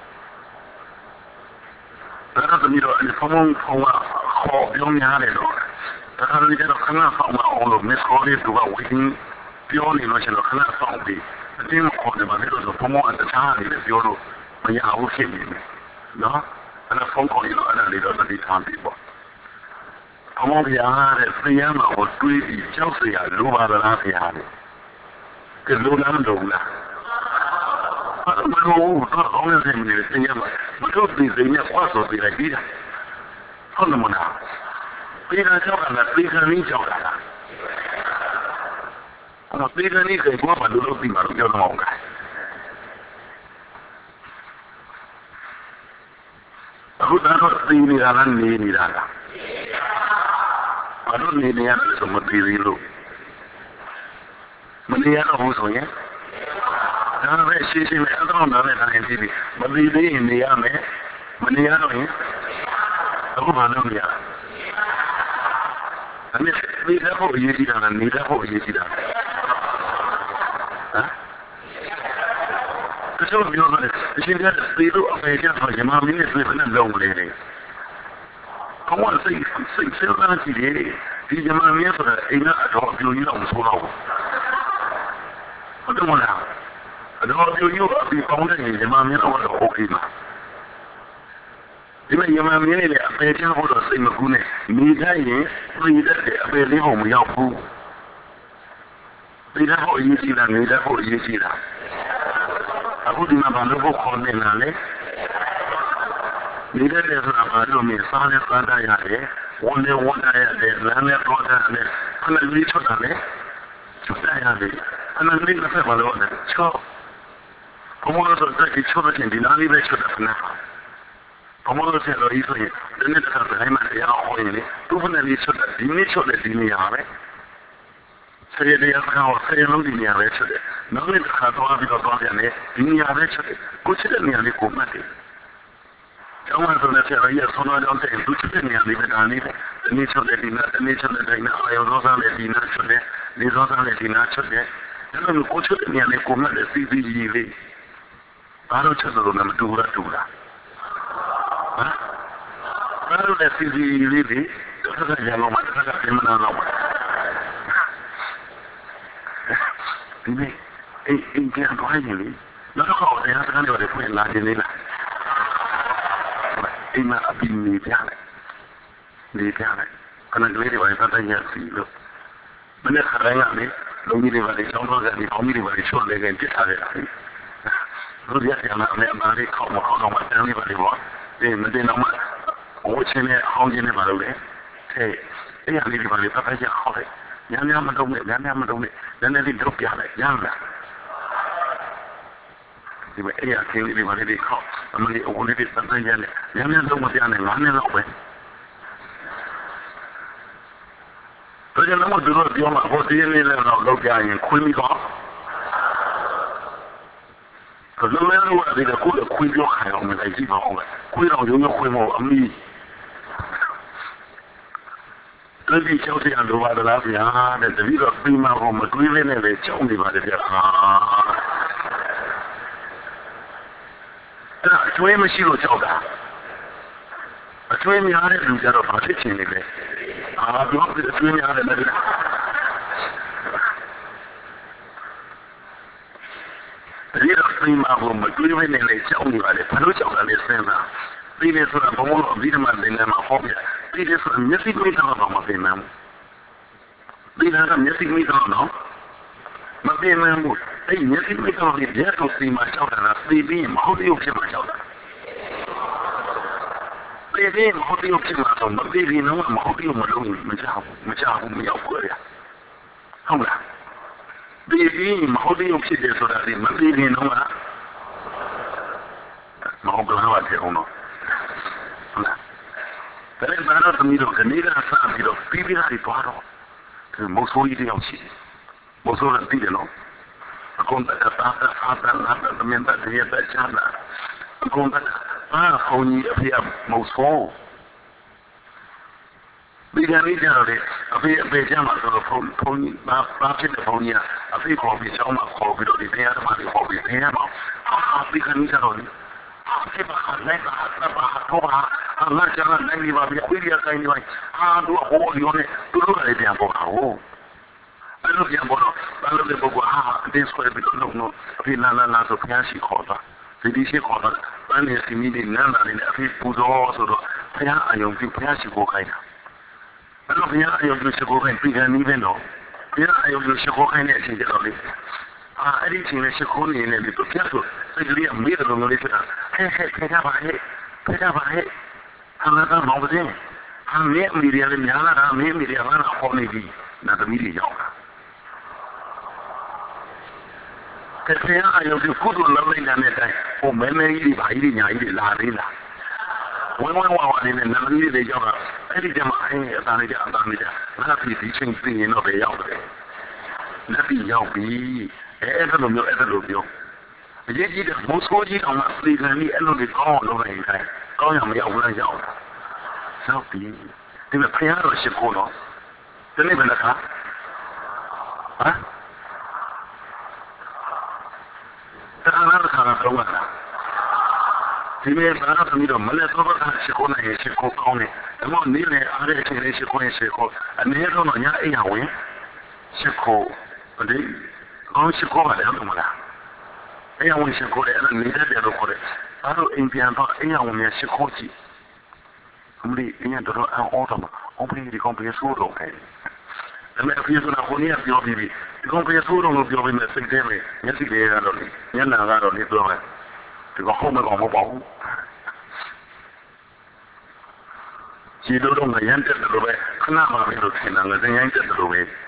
ဒါတော့ဒီတော့အဖုံးဖုံးကခေါ်ပြောများတယ်တော့ဒါကလည်းတော့ခဏဆောင်မအောင်လို့ miss call လေးသူက waiting ပြောနေလို့ရှိရင်ခဏဆောင်ပြီးအတင်းခေါ်တယ်မှာလည်းတော့ဖုံးအတခြားလေးပြောလို့မရဘူးဖြစ်နေတယ်နော်အဲ့ဒါဖုန်းခေါ်ရင်တော့အဲ့ဒါလေးတော့တတိထားပြီပေါ့ဘုံဘုရားတဲ့ဆရာမကိုတွေးပြီးကြောက်စရာလိုပါလားဆရာလေကဲလိုလားမလိုလားမလိုတော့ကောင်းတဲ့နေဆရာမမတို့ဒီစိနဲ့ခွာဆိုပြီးလိုက်ပြီးတာဟုတ်တယ်မလားပြီးတာကြောက်တာပြီးခဏင်းကြောက်တာအဲ့တော့ပြီးခဏင်းကိုဘာမှမလုပ်ပြီးမှတော့ပြောတော့အောင်အခုတော့သိနေတာလားနေနေတာလားဘာလို့နေနေရလဲဆိုမသိသေးလို့မနေရတော့ဘူးဆိုရင်ဒါပဲရှိရှိနဲ့အတော့နားနဲ့တိုင်းပြီးပြီမသိသေးရင်နေရမယ်မနေရတော့ရင်အခုဘာလုပ်ရအမေသိတဲ့ဖို့အရေးကြီးတာလားနေတဲ့ဖို့အရေးကြီးတာဟမ်တချို့ပြောတယ်အရှင်ကသေလို့အဖေကဆိုရမမင်းနဲ့ဆွေးနွေးလုံးလေလေကောင်းစိတ်စိတ်ဆက်လာကြည့်လေဒီရမမင်းဆိုတာအိမ်ကအတော်အပြူကြီးတော့မဆိုးတော့ဘူးဟုတ်တယ်မလားအတော်အပြူကြီးကအပြူကောင်းတဲ့ရမမင်းတော့โอเคမှာဒီမဲ့ရမမင်းနဲ့အဖေကဖို့တော့စိတ်မကူးနဲ့မိတိုင်းရင်ပြည်တဲ့အဖေလေးကိုမရောက်ဘူးပြည်တဲ့ဖို့အရေးကြီးတာနေတဲ့ဖို့အရေးကြီးတာအခုဒီမှာဘာလို့ခေါ်နေတာလဲနေတဲ့လေဆိုတာဘာလို့မစားလဲစားတတ်ရတယ်ဝန်နဲ့ဝန်ရတယ်လမ်းနဲ့တော့တယ်ခဏလေးထွက်တာလေထွက်တယ်ရတယ်ခဏလေးတစ်ဖက်ဘာလို့လဲချောဘုံလို့ဆိုတဲ့ချောတဲ့ဒီနားလေးပဲထွက်တယ်နာဘုံလို့ဆိုတော့ဒီဆိုရင်ဒီနေ့တစ်ခါတိုင်းမှာတရားဟောရင်လေသူ့ဘယ်နဲ့ထွက်တယ်ဒီနေ့ထွက်တယ်ဒီနေ့ရပဲဆရာတရားကောဆရာလုံးဒီနေရာပဲဖြစ်တယ်။နောက်နေ့တစ်ခါတော့ပြီးတော့သွားပြန်တယ်ဒီနေရာပဲဖြစ်တယ်။ကိုချစ်တဲ့နေရာလေးကိုမှတ်တယ်။ကျောင်းမှာဆိုတဲ့ဆရာကြီးဆောင်းတော့တဲ့သူချစ်တဲ့နေရာလေးပဲဒါနေတယ်။ဒီနေ့ချက်တဲ့ဒီနေ့ဒီနေ့ချက်တဲ့ဒီနေ့အယောသောစားတဲ့ဒီနေ့ချက်တဲ့ဒီသောစားတဲ့ဒီနေ့ချက်တဲ့ဒါလို့ကိုချစ်တဲ့နေရာလေးကိုမှတ်တယ်စီစီကြီးလေး။ဘာလို့ချက်လို့မတူလားတူလား။ဟမ်ဘာလို့လဲစီစီလေးလေးတစ်ခါကြမ်းလို့မှတစ်ခါပြန်မနာတော့ဒီနေ့အိမ်အိမ်ပြန်သွားရင်လေနောက်တော့တရားစကားတွေဖွင့်လာခြင်းလေးလားအိမ်မှာအပီနေပြလိုက်နေပြလိုက်ခဏကလေးတွေပါဖတ်တဲ့ရစီလို့မနေ့ခရိုင်းကလေလုံးကြီးတွေပါလေချောင်းတော့ကနေအောင်းကြီးတွေပါလေချောလဲကန်ပြစ်ထားတယ်လားတို့ရရမှာအမေအမားလေးခေါင်းမခေါင်းတော့မတန်းလေးပါလေပေါ့ဒီမတင်တော့မှဝှချင်းနဲ့အောင်းချင်းနဲ့ပါလို့လေထဲအဲ့ရလေးတွေပါလေဖတ်တဲ့ရခေါ်တယ်ညံ့ညံ့မတော့နဲ့ညံ့ညံ့မတော့နဲ့နည်းနည်းလေးတော့ပြလိုက်ရမ်းလားဒီမဲ့အဲ့ရခင်းလေးပါလေခေါအမလေးအဝလေးတွေစမ်းရနဲ့ညံ့ညံ့တော့မပြနဲ့ငါးနှစ်လောက်ပဲဒါကြောင့်လည်းသူတို့ပြောမှာဟိုတည်းလေးလည်းတော့လောက်ကြရင်ခွင်းပြီးတော့ဘယ်လိုလဲလို့ဒီကကိုခွင်းပြောခိုင်းအောင်မလိုက်ကြည့်ပါဦးခွင်းတော့ရုံရုံခွင်းမို့အမီလက်ပြီးချောက်ရလိုပါလားဗျာတဲ့တပည့်တော်ပြီးမှဟောမတွေးလေးနဲ့ပဲကြောက်နေပါတယ်ဗျာဟာအဲ့ဒါအကျွေးမရှိလို့ကြောက်တာအကျွေးများတဲ့လူကြတော့ဘာဖြစ်ချင်နေလဲအာပြောပြီးအကျွေးများတယ်လည်းတပည့်တော်ပြီးမှဟောမတွေးလေးနဲ့လည်းကြောက်နေပါတယ်ဘာလို့ကြောက်တာလဲစဉ်းစားပြီးတယ်ဆိုတာဘုံဘုံအပြီးတမှသင်တယ်မှာဟောပြပြီးတယ်ဆိုတာမျက်စိမိတော့တော့မသိမှန်းပြီးတာကမျက်စိမိတော့တော့မသိမှန်းဘူးအဲ့မျက်စိမိတော့လေးရက်တော့စီမှာလျှောက်တာလားသိပြီးမဟုတ်ရုပ်ဖြစ်မှာလျှောက်တာသိပြီးမဟုတ်ရုပ်ဖြစ်မှာတော့မသိပြီးတော့မဟုတ်ရုပ်မလုံးမကြောက်မကြောက်ဘူးမရောက်ဘူးလေဟုတ်လားသိပြီးမဟုတ်ရုပ်ဖြစ်တယ်ဆိုတာဒီမသိပြီးတော့မဟုတ်ဘူးလားတဲ့အောင်တော့ဟုတ်လားဒါလည်းဘာလို့သမီးတို့ကနေကစားပြီးတော့ပြီးပြီးသားတွေသွားတော့ဒီမိုးဆိုးကြီးတယောက်ရှိတယ်မိုးဆိုးကတည်တယ်နော်အကုန်တတ်တာတာတာနာတာတမင်တတ်ရတဲ့ချမ်းသာအကုန်တတ်အာခေါင်းကြီးအဖေမိုးဆိုးဒီကနေ့ကျတော့လေအဖေအဖေကျမှဆိုတော့ဖုန်းဖုန်းကြီးဘာဘာဖြစ်တဲ့ဖုန်းကြီးအဖေခေါ်ပြီးချောင်းမှာခေါ်ပြီးတော့ဒီတရားဓမ္မတွေခေါ်ပြီးတရားမှာအာဒီကနေ့ကျတော့လေဖြစ်ပါလိုက်ပါတော့ပါတော့ပါအလတ်ကျန်နိုင်ပြီပါဗျာဝိရိယကိုင်းနေပါအာတို့ဟောရောနေသူတို့လည်းပြန်ပေါ်တာဟုတ်အဲ့လိုပြန်ပေါ်တော့ဘာလို့လဲပုဂ္ဂိုလ်ဟာအတင်းဆွဲပြီးတော့လုံးအဖေလာလာလာဆိုဖျားရှိခေါ်တာဒီဒီရှိခေါ်တာဘယ်နဲ့စီမီဒီနန်းလာနေအဖေပူဇော်ဆိုတော့ဖျားအယုံပြုဖျားရှိခိုးခိုင်းတာအဲ့လိုဖျားအယုံပြုရှိခိုးခိုင်းပြီးကန်နေပဲတော့ဖျားအယုံပြုရှိခိုးခိုင်းတဲ့အချိန်ကျတော့လေအာအဲ့ဒီချိန်နဲ့ရှိခိုးနေနေပြီသူဖျားဆိုစိတ်ကလေးအမေတော်မျိုးလေးဖြစ်တာဟဲ့ဟဲ့ဖျားပါဟဲ့ဖျားပါဟဲ့ဟာလာတော့မောင်ပစင်းဟာမင်းအမိရတယ်များလာတာမင်းအမိရကလည်းဟောနေပြီနာသမီးတွေရောက်တာကဲဖျားအယုံပြုကုသိုလ်လုပ်လိုက်တဲ့တိုင်ဟိုမဲမဲကြီးတွေဘာကြီးတွေညာကြီးတွေလာသေးလားဝင်းဝင်းဝါဝါနေနဲ့နာသမီးတွေရောက်တာအဲ့ဒီကျမှအဲအသားလေးကြအသားလေးကြငါပြည်ဒီချင်းပြင်ရင်တော့ပဲရောက်တယ်လက်ပြီးရောက်ပြီအဲအဲ့လိုမျိုးအဲ့လိုမျိုးအရေးကြီးတဲ့မိုးဆိုးကြီးအောင်အသေးခံပြီးအဲ့လိုတွေကောင်းအောင်လုပ်နိုင်တယ်ကောင်းရမရောက်ဘူးလားရောက်တာရောက်ပြီဒီမှာဖျားတော့ရှိခိုးတော့ဒီနေ့ဘယ်နှခါဟမ်တခါလားခါတော့တော့ဒီနေ့ဘာလို့သမီးတို့မလဲတော့ရှိခိုးနေရှိခိုးကောင်းနေဒါမှနေလေအားရချင်းရှိခိုးရင်ရှိခိုးအနေတော့ညာအိမ်ဝင်ရှိခိုးဒီကောင်းရှိခိုးပါလေဟုတ်မလားအိမ်ဝင်ရှိခိုးတယ်အဲ့နေတဲ့တယ်လို့ခေါ်တယ်အဲ့လိုအိမ်ပြန်တော့အိမ်ဝင်ရရှိခိုးကြည့်အမလေးအင်းတော့အော်တော့အမလေးဒီကောင်ပြေဆိုးတော့တယ်ဒါပေမဲ့ပြေဆိုတာကိုနေပြောပြီးပြီဒီကောင်ပြေဆိုးတော့လို့ပြောပြီးမဲ့စိတ်ထဲမှာမျက်စိလေးကတော့လေမျက်နှာကတော့လေပြောမယ်ဒီကောင်ဟုတ်မကောင်မပေါ့ဘူးဒီလိုတော့ငရမ်းတက်တယ်လို့ပဲခဏမှမလို့ထင်တာငရမ်းတက်တယ်လို့ပဲအဲ့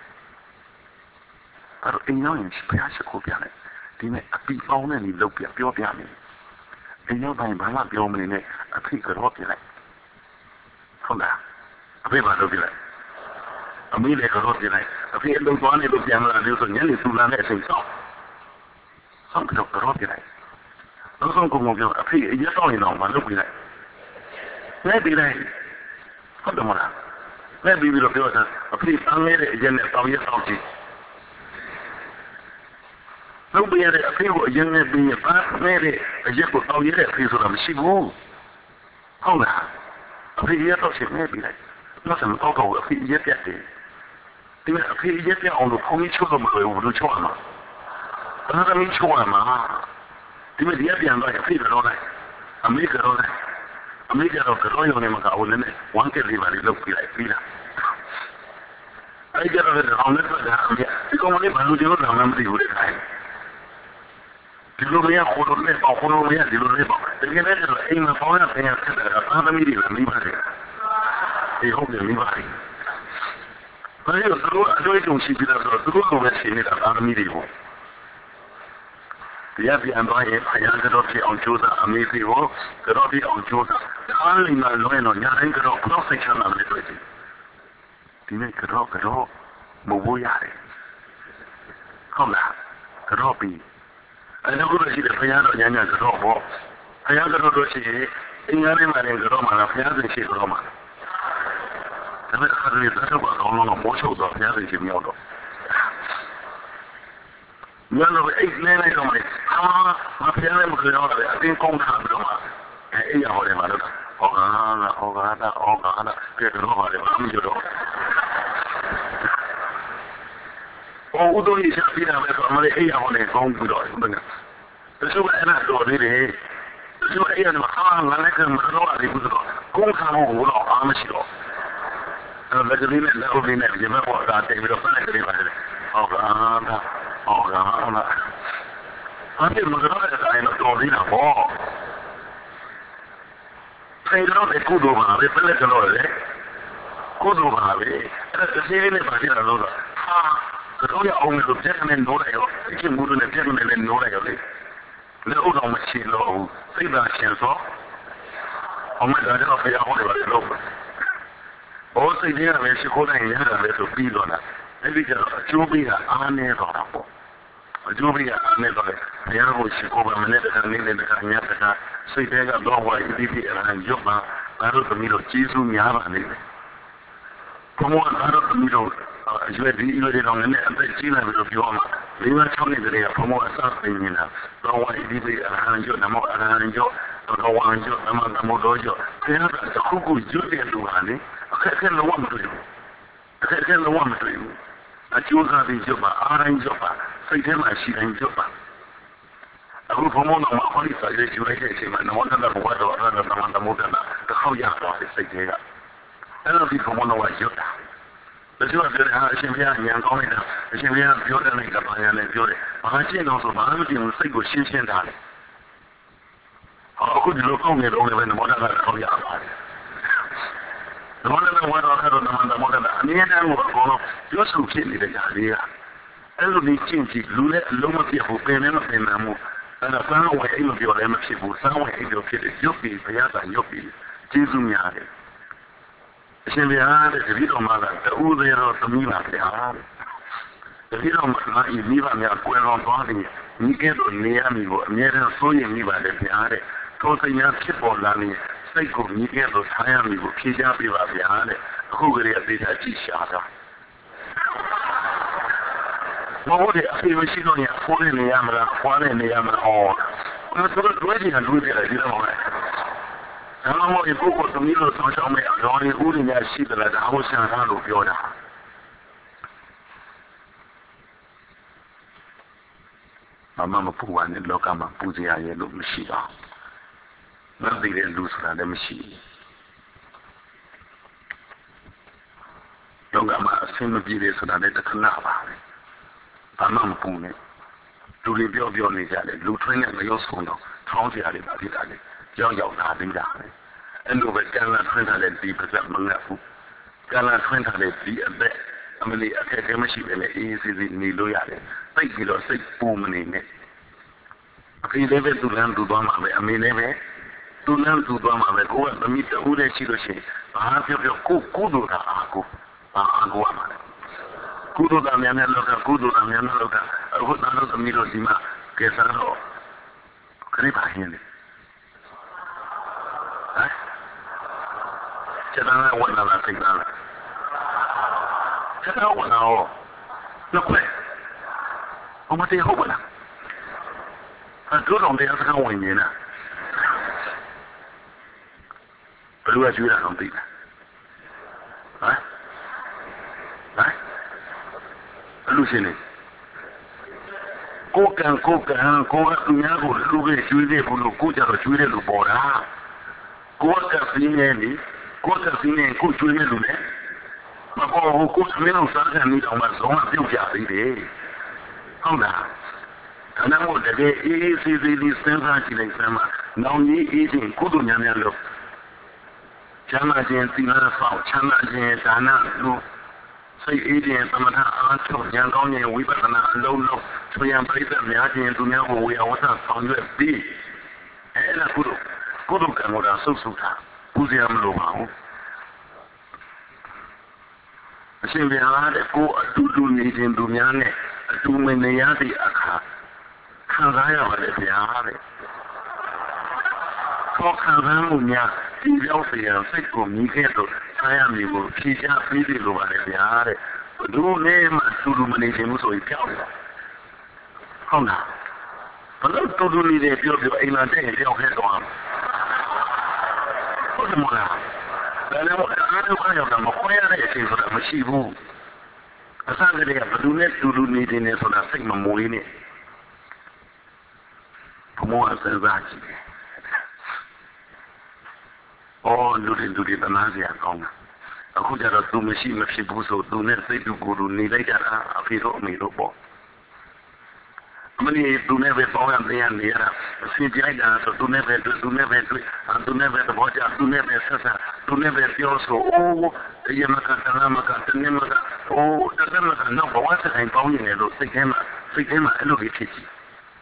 တော့အင်းရောင်းပြားချက်ကိုပြလိုက်ဒီမဲ့အပီပေါင်းနဲ့နေလောက်ပြပြောပြမယ်အင်းရောင်းပိုင်းဘာမှပြောမနေနဲ့အဖိကတော့ပြလိုက်ဟုတ်လားအဖေဘာလုပ်ပြလိုက်အမေလည်းကတော့ပြလိုက်အဖေအလုံးသွားနေလို့ပြန်လာလို့ဆိုညနေသူလာတဲ့အချိန်ဆောက်ဆောက်တော့ကတော့ပြလိုက်နောက်ဆုံးကောင်ပြောအဖေအရက်တော့ရင်တော့မလုပ်ပြလိုက်လဲပြလိုက်ဟုတ်တယ်မလားလဲပြီးပြီးတော့ပြောတာအဖေအငဲတဲ့အရက်နဲ့တောင်းရက်တောင်းကြည့်လုပ်ပြရတဲ့အဖေကိုအရင်နဲ့ပြီးရပါနဲ့တဲ့အရက်ကိုတောင်းရတဲ့အဖေဆိုတာမရှိဘူးဟုတ်လားအဖေရက်တော့ရှင်နေပြီလိုက်နောက်ဆုံးတော့တော့အဖေရက်ပြတ်တယ်ဒီမှာအဖေရက်ပြတ်အောင်လို့ဖုန်းကြီးချိုးလို့မလွယ်ဘူးလို့ချိုးရမှာဘာသာမင်းချိုးရမှာဒီမှာဒီပြန်တော့အဖေကတော့လိုက်အမေကတော့လိုက်အမေကတော့ကတော့ရုံနဲ့မကဘူးလည်းဝမ်းကလေးပါလေးလုပ်ပြလိုက်ပြီးလားအဲ့ကြတော့အောင်လည်းတော့ဒီကောင်လေးဘာလို့ဒီလိုတော့မသိဘူးလေဒီလိုမျိုးခေါ်လို့လည်းပေါ့ခေါ်လို့လည်းဒီလိုလေးပေါ့တကယ်လည်းအိမ်မှာပေါင်းရပြန်ဆက်တာသာသမီတွေလည်းမိပါတယ်ဒီဟုတ်တယ်မိပါတယ်ဘာလို့သူတို့အတွေ့အကြုံရှိပြီးတော့သူတို့လိုပဲရှိနေတာသာသမီတွေပေါ့ဒီအပြန်တော့ရင်အရာကတော့ဖြစ်အောင်ကြိုးစားအမေဖေကိုကတော့ဖြစ်အောင်ကြိုးစားအားလုံးကလုံးရင်တော့ညာတိုင်းကတော့ professional လည်းတွေ့တယ်ဒီနေ့ကတော့ကတော့မဟုတ်ရတယ်ဟုတ်လားကတော့ပြီးအဲ့တော့ကိုရှိတယ်ဖယားတော့ညာညာကတော့ပေါ့ဖယားကတော့လို့ရှိရင်အင်္ဂါနေ့မှလည်းကတော့မှလားဖယားစင်ရှိတော့မှဒါပေမဲ့ခါရီတော့ဘာကောင်းလို့မိုးချုပ်တော့ဖယားစင်ရှိမြောက်တော့ညလုံးအိတ်နေနေတော့မယ်ဟာမဖယားလည်းမကြောက်တယ်အတင်းကောင်းတာတော့အဲ့ရဟောတယ်မှာတော့ဟောကားဟောကားဟောကားပြေတော့ပါတယ်မကြတော့ဟိုဥဒုံကြီးရှာပြတာပဲဆိုအမလေးအိယာဟောနေကောင်းပြီးတော့ဘယ်နဲ့တချို့ကအဲ့ဒါတော်သေးတယ်တ就哎呀，嘛啊，原来跟门罗里不知道，工厂我老阿没去了。呃，那个里面那个里面，你们我打这个分那个地方的，好个啊，好个啊，啊，这么个那个哎，那多里了哦。sai però è kudo ma è per le calore kudo ma è se ne fa dire allora ah però io ho un oggetto nel nome io che mudo nel piano nel nome io le ho da un macino sai da senso ho mai da già fai a ore per lo o sai dire che si cosa in era adesso pilona e vi che giubia a ne va po giubia a ne va e io ho si come me ne da ne da cagna da sai che ga do wa di di era io ma aro to mi lo jisu nya ba ne como aro to mi lo je di ilo de dong ne a ji na bi lo pyo ma li wa chong ne de ga como a sa pin ni na do wa di di era io na mo era io do wa io na ma na mo do io ke na ta ku ku ju de lu ha ne ke ke lo wa ma to ke ke lo wa ma to a ji wa ga bi jo ba ara jo ba sai ke ma shi dan jo baအခုဘုံဘုံတော့မခေါ်လိစာရေးယူလိုက်တဲ့အချိန်မှာနမောတ္တဘဝတော်အဲ့ဒါသမန္တမုဒ္ဒနာတစ်ခေါက်ရသွားပြီစိတ်တွေကအဲ့လိုဒီဘုံဘုံတော့ရွတ်တာဒါကြောင့်ပြောတယ်ဟာအရှင်ဘုရားဉာဏ်ကောင်းလိုက်တာအရှင်ဘုရားပြောတဲ့လိုက်ကဘာညာလဲပြောတယ်ဘာရှင်းတော့ဆိုဘာမှမသိဘူးစိတ်ကိုရှင်းရှင်းထားတယ်အခုဒီလိုကောင်းနေတော့လည်းနမောတ္တကတစ်ခေါက်ရပါတယ်နမောတ္တဘဝတော်ကတော့သမန္တမုဒ္ဒနာအမြဲတမ်းကိုအကုန်လုံးပြောဆိုဖြစ်နေတဲ့ຢာလေးကအဲ့လိုနေချင်းကြည့်လူနဲ့အလုံးမပြတ်ဘူးပင်နဲ့မပင်နိုင်ဘူးအဲ့ဒါဆောင်းဝယ်အိမ်မပြောလည်းမဖြစ်ဘူးဆောင်းဝယ်အိမ်ပြောဖြစ်တယ်ရုပ်ပြီးဘုရားကရုပ်ပြီးကျေးဇူးများတယ်အရှင်ဘုရားတဲ့တပည့်တော်မှာကတူးသေးတော့သမီးပါဗျာတပည့်တော်မှာဤမိဘများကွယ်လွန်သွားတယ်ဒီကဲ့သို့နေရမည်ကိုအမြဲတမ်းစိုးရိမ်မိပါတယ်ဗျာတဲ့ထိုစိတ်များဖြစ်ပေါ်လာနေစိတ်ကိုဒီကဲ့သို့ထားရမည်ကိုဖြေချပေးပါဗျာတဲ့အခုကလေးအသေးချာကြည့်ရှာတာမဟုတ်တယ်အဖေမရှိတော့ရင်ဖိုးနေနေရမလားဖွားနေနေရမလားဟောအဲ့ဒါတော့တွေ့ကြတယ်တွေ့ကြတယ်ဒီလိုမဟုတ်ဘူးဒါမှမဟုတ်ပုဂ္ဂိုလ်သမီးလို့ဆောင်းချောင်းမဲ့အတော်ရင်းဥဒိညာရှိတယ်လားဒါဟောဆန်ထားလို့ပြောတာမမမပူဝါနဲ့လောကမှာပူဇော်ရလို့မရှိတော့မသိတဲ့လူဆိုတာလည်းမရှိလောကမှာအဆင်မပြေတယ်ဆိုတာလည်းတစ်ခဏပါပဲဘာမှမပူနဲ့လူတွေပြောပြောနေကြတယ်လူထွင်းနဲ့မရောဆုံးတော့ထောင်းစရာတွေပါဖြစ်တာလေကြောက်ရောက်လာပြီးတာပဲအဲ့လိုပဲကံလာထွင်းထားတဲ့ဒီပတ်သက်မငတ်ဘူးကံလာထွင်းထားတဲ့ဒီအသက်အမလီအခက်အခဲမရှိပဲလေအေးအေးဆေးဆေးနေလို့ရတယ်သိပြီးတော့စိတ်ပူမနေနဲ့အဖေလည်းပဲသူလမ်းသူသွားမှာပဲအမေလည်းပဲသူလမ်းသူသွားမှာပဲကိုကသမီးတူတဲ့ရှိလို့ရှိရင်ဘာပြောပြောကိုကိုတို့ကအာကိုအာအာကိုရမှာကုသိုလ်သားများများလောကကုသိုလ်သားများများလောကအခုသားတို့သမီးတို့ဒီမှာကဲစားတော့ခရီးပါဟင်းလေဟမ်ကျန်တဲ့ဝန်လာစိတ်သားလားကျန်တဲ့ဝန်လာရောလောက်ပဲအမတေဟုတ်ပါလားအတူတော်တရားစကားဝင်နေတာဘယ်လိုကျွေးတာတော့သိလားဟမ်ဟမ်လူရှင်နေကိုကံကိုကံကိုကသူများကိုလူပဲကျွေးတယ်ဘလို့ကိုကြတော့ကျွေးတယ်လို့ပေါ်တာကိုကဖင်းနေလေကိုကဖင်းနေကိုကျွေးနေလို့လေမပေါ်ဘူးကိုကျွေးလို့စားခံနေတော့မှဇုံးပြုတ်ကြသေးတယ်ဟုတ်လားဒါနဲ့မို့တကယ်အေးအေးဆေးဆေးလေးစဉ်းစားကြည့်လိုက်စမ်းပါနောင်ကြီးအေးချင်းကုသိုလ်များများလို့ချမ်းသာခြင်းသီလဆောင်ချမ်းသာခြင်းဒါနလို့စိတ်အေးခြင်းသမထအားထုတ်ဉာဏ်ကောင်းခြင်းဝိပဿနာအလုံးလုံးဆိုရန်ပြိတ္တများခြင်းသူများကိုဝေယဝတ္တဆောင်ရွက်ပြီးအဲ့ဒါကုသိုလ်ကုသိုလ်ကံတော်ဆုပ်ဆုပ်တာပူဇော်မလို့ပါဘူးအရှင်ဘုရားတဲ့ကိုအတူတူနေခြင်းသူများနဲ့အတူမနေရသည့်အခါခံစားရပါတယ်ဗျာတဲ့ခေါ်ခံစားမှုများဒီရောက်เสียစိတ်ကိုမြည်ခဲ့တော့ဆိုင်ရမည်ကိုဖြေချပေးတယ်လို့ပါတယ်ဗျာတဲ့ဘယ်လိုလဲမှတူတူမနေခြင်းလို့ဆိုရင်ကြောက်တယ်ဟုတ်လားဘယ်လိုတူတူနေတယ်ပြောပြောအိမ်လာတဲ့ကြောက်ခဲ့တော့ဟုတ်တယ်မလားဒါလည်းအားလုံးအားလုံးမခွဲရတဲ့အချိန်ဆိုတာမရှိဘူးအစကတည်းကဘယ်သူနဲ့တူတူနေတယ်ဆိုတာစိတ်မမွေးနဲ့ဘုံအစစားကြည့်တယ်哦，လူတွေလူတွေတနာစရာကောင်းတာအခုကျတော့သူမရှိမဖြစ်ဘူးဆိုသူနဲ့စိတ်တူကိုယ်တူနေလိုက်ကြတာအဖေတို့အမေတို့ပေါ့အမလေးသူနဲ့ပဲပေါင်းရတဲ့နေရတာအစီပြိုက်တာဆိုသူနဲ့ပဲသူနဲ့ပဲတွေ့သူနဲ့ပဲတော့ကြာသူနဲ့ပဲဆက်ဆက်သူနဲ့ပဲပြောဆိုအိုးတရားမကတနာမကတနေမကအိုးတကယ်မကတော့ဘဝဆိုင်ပေါင်းနေတယ်လို့စိတ်ထဲမှာစိတ်ထဲမှာအဲ့လိုကြီးဖြစ်ကြည့်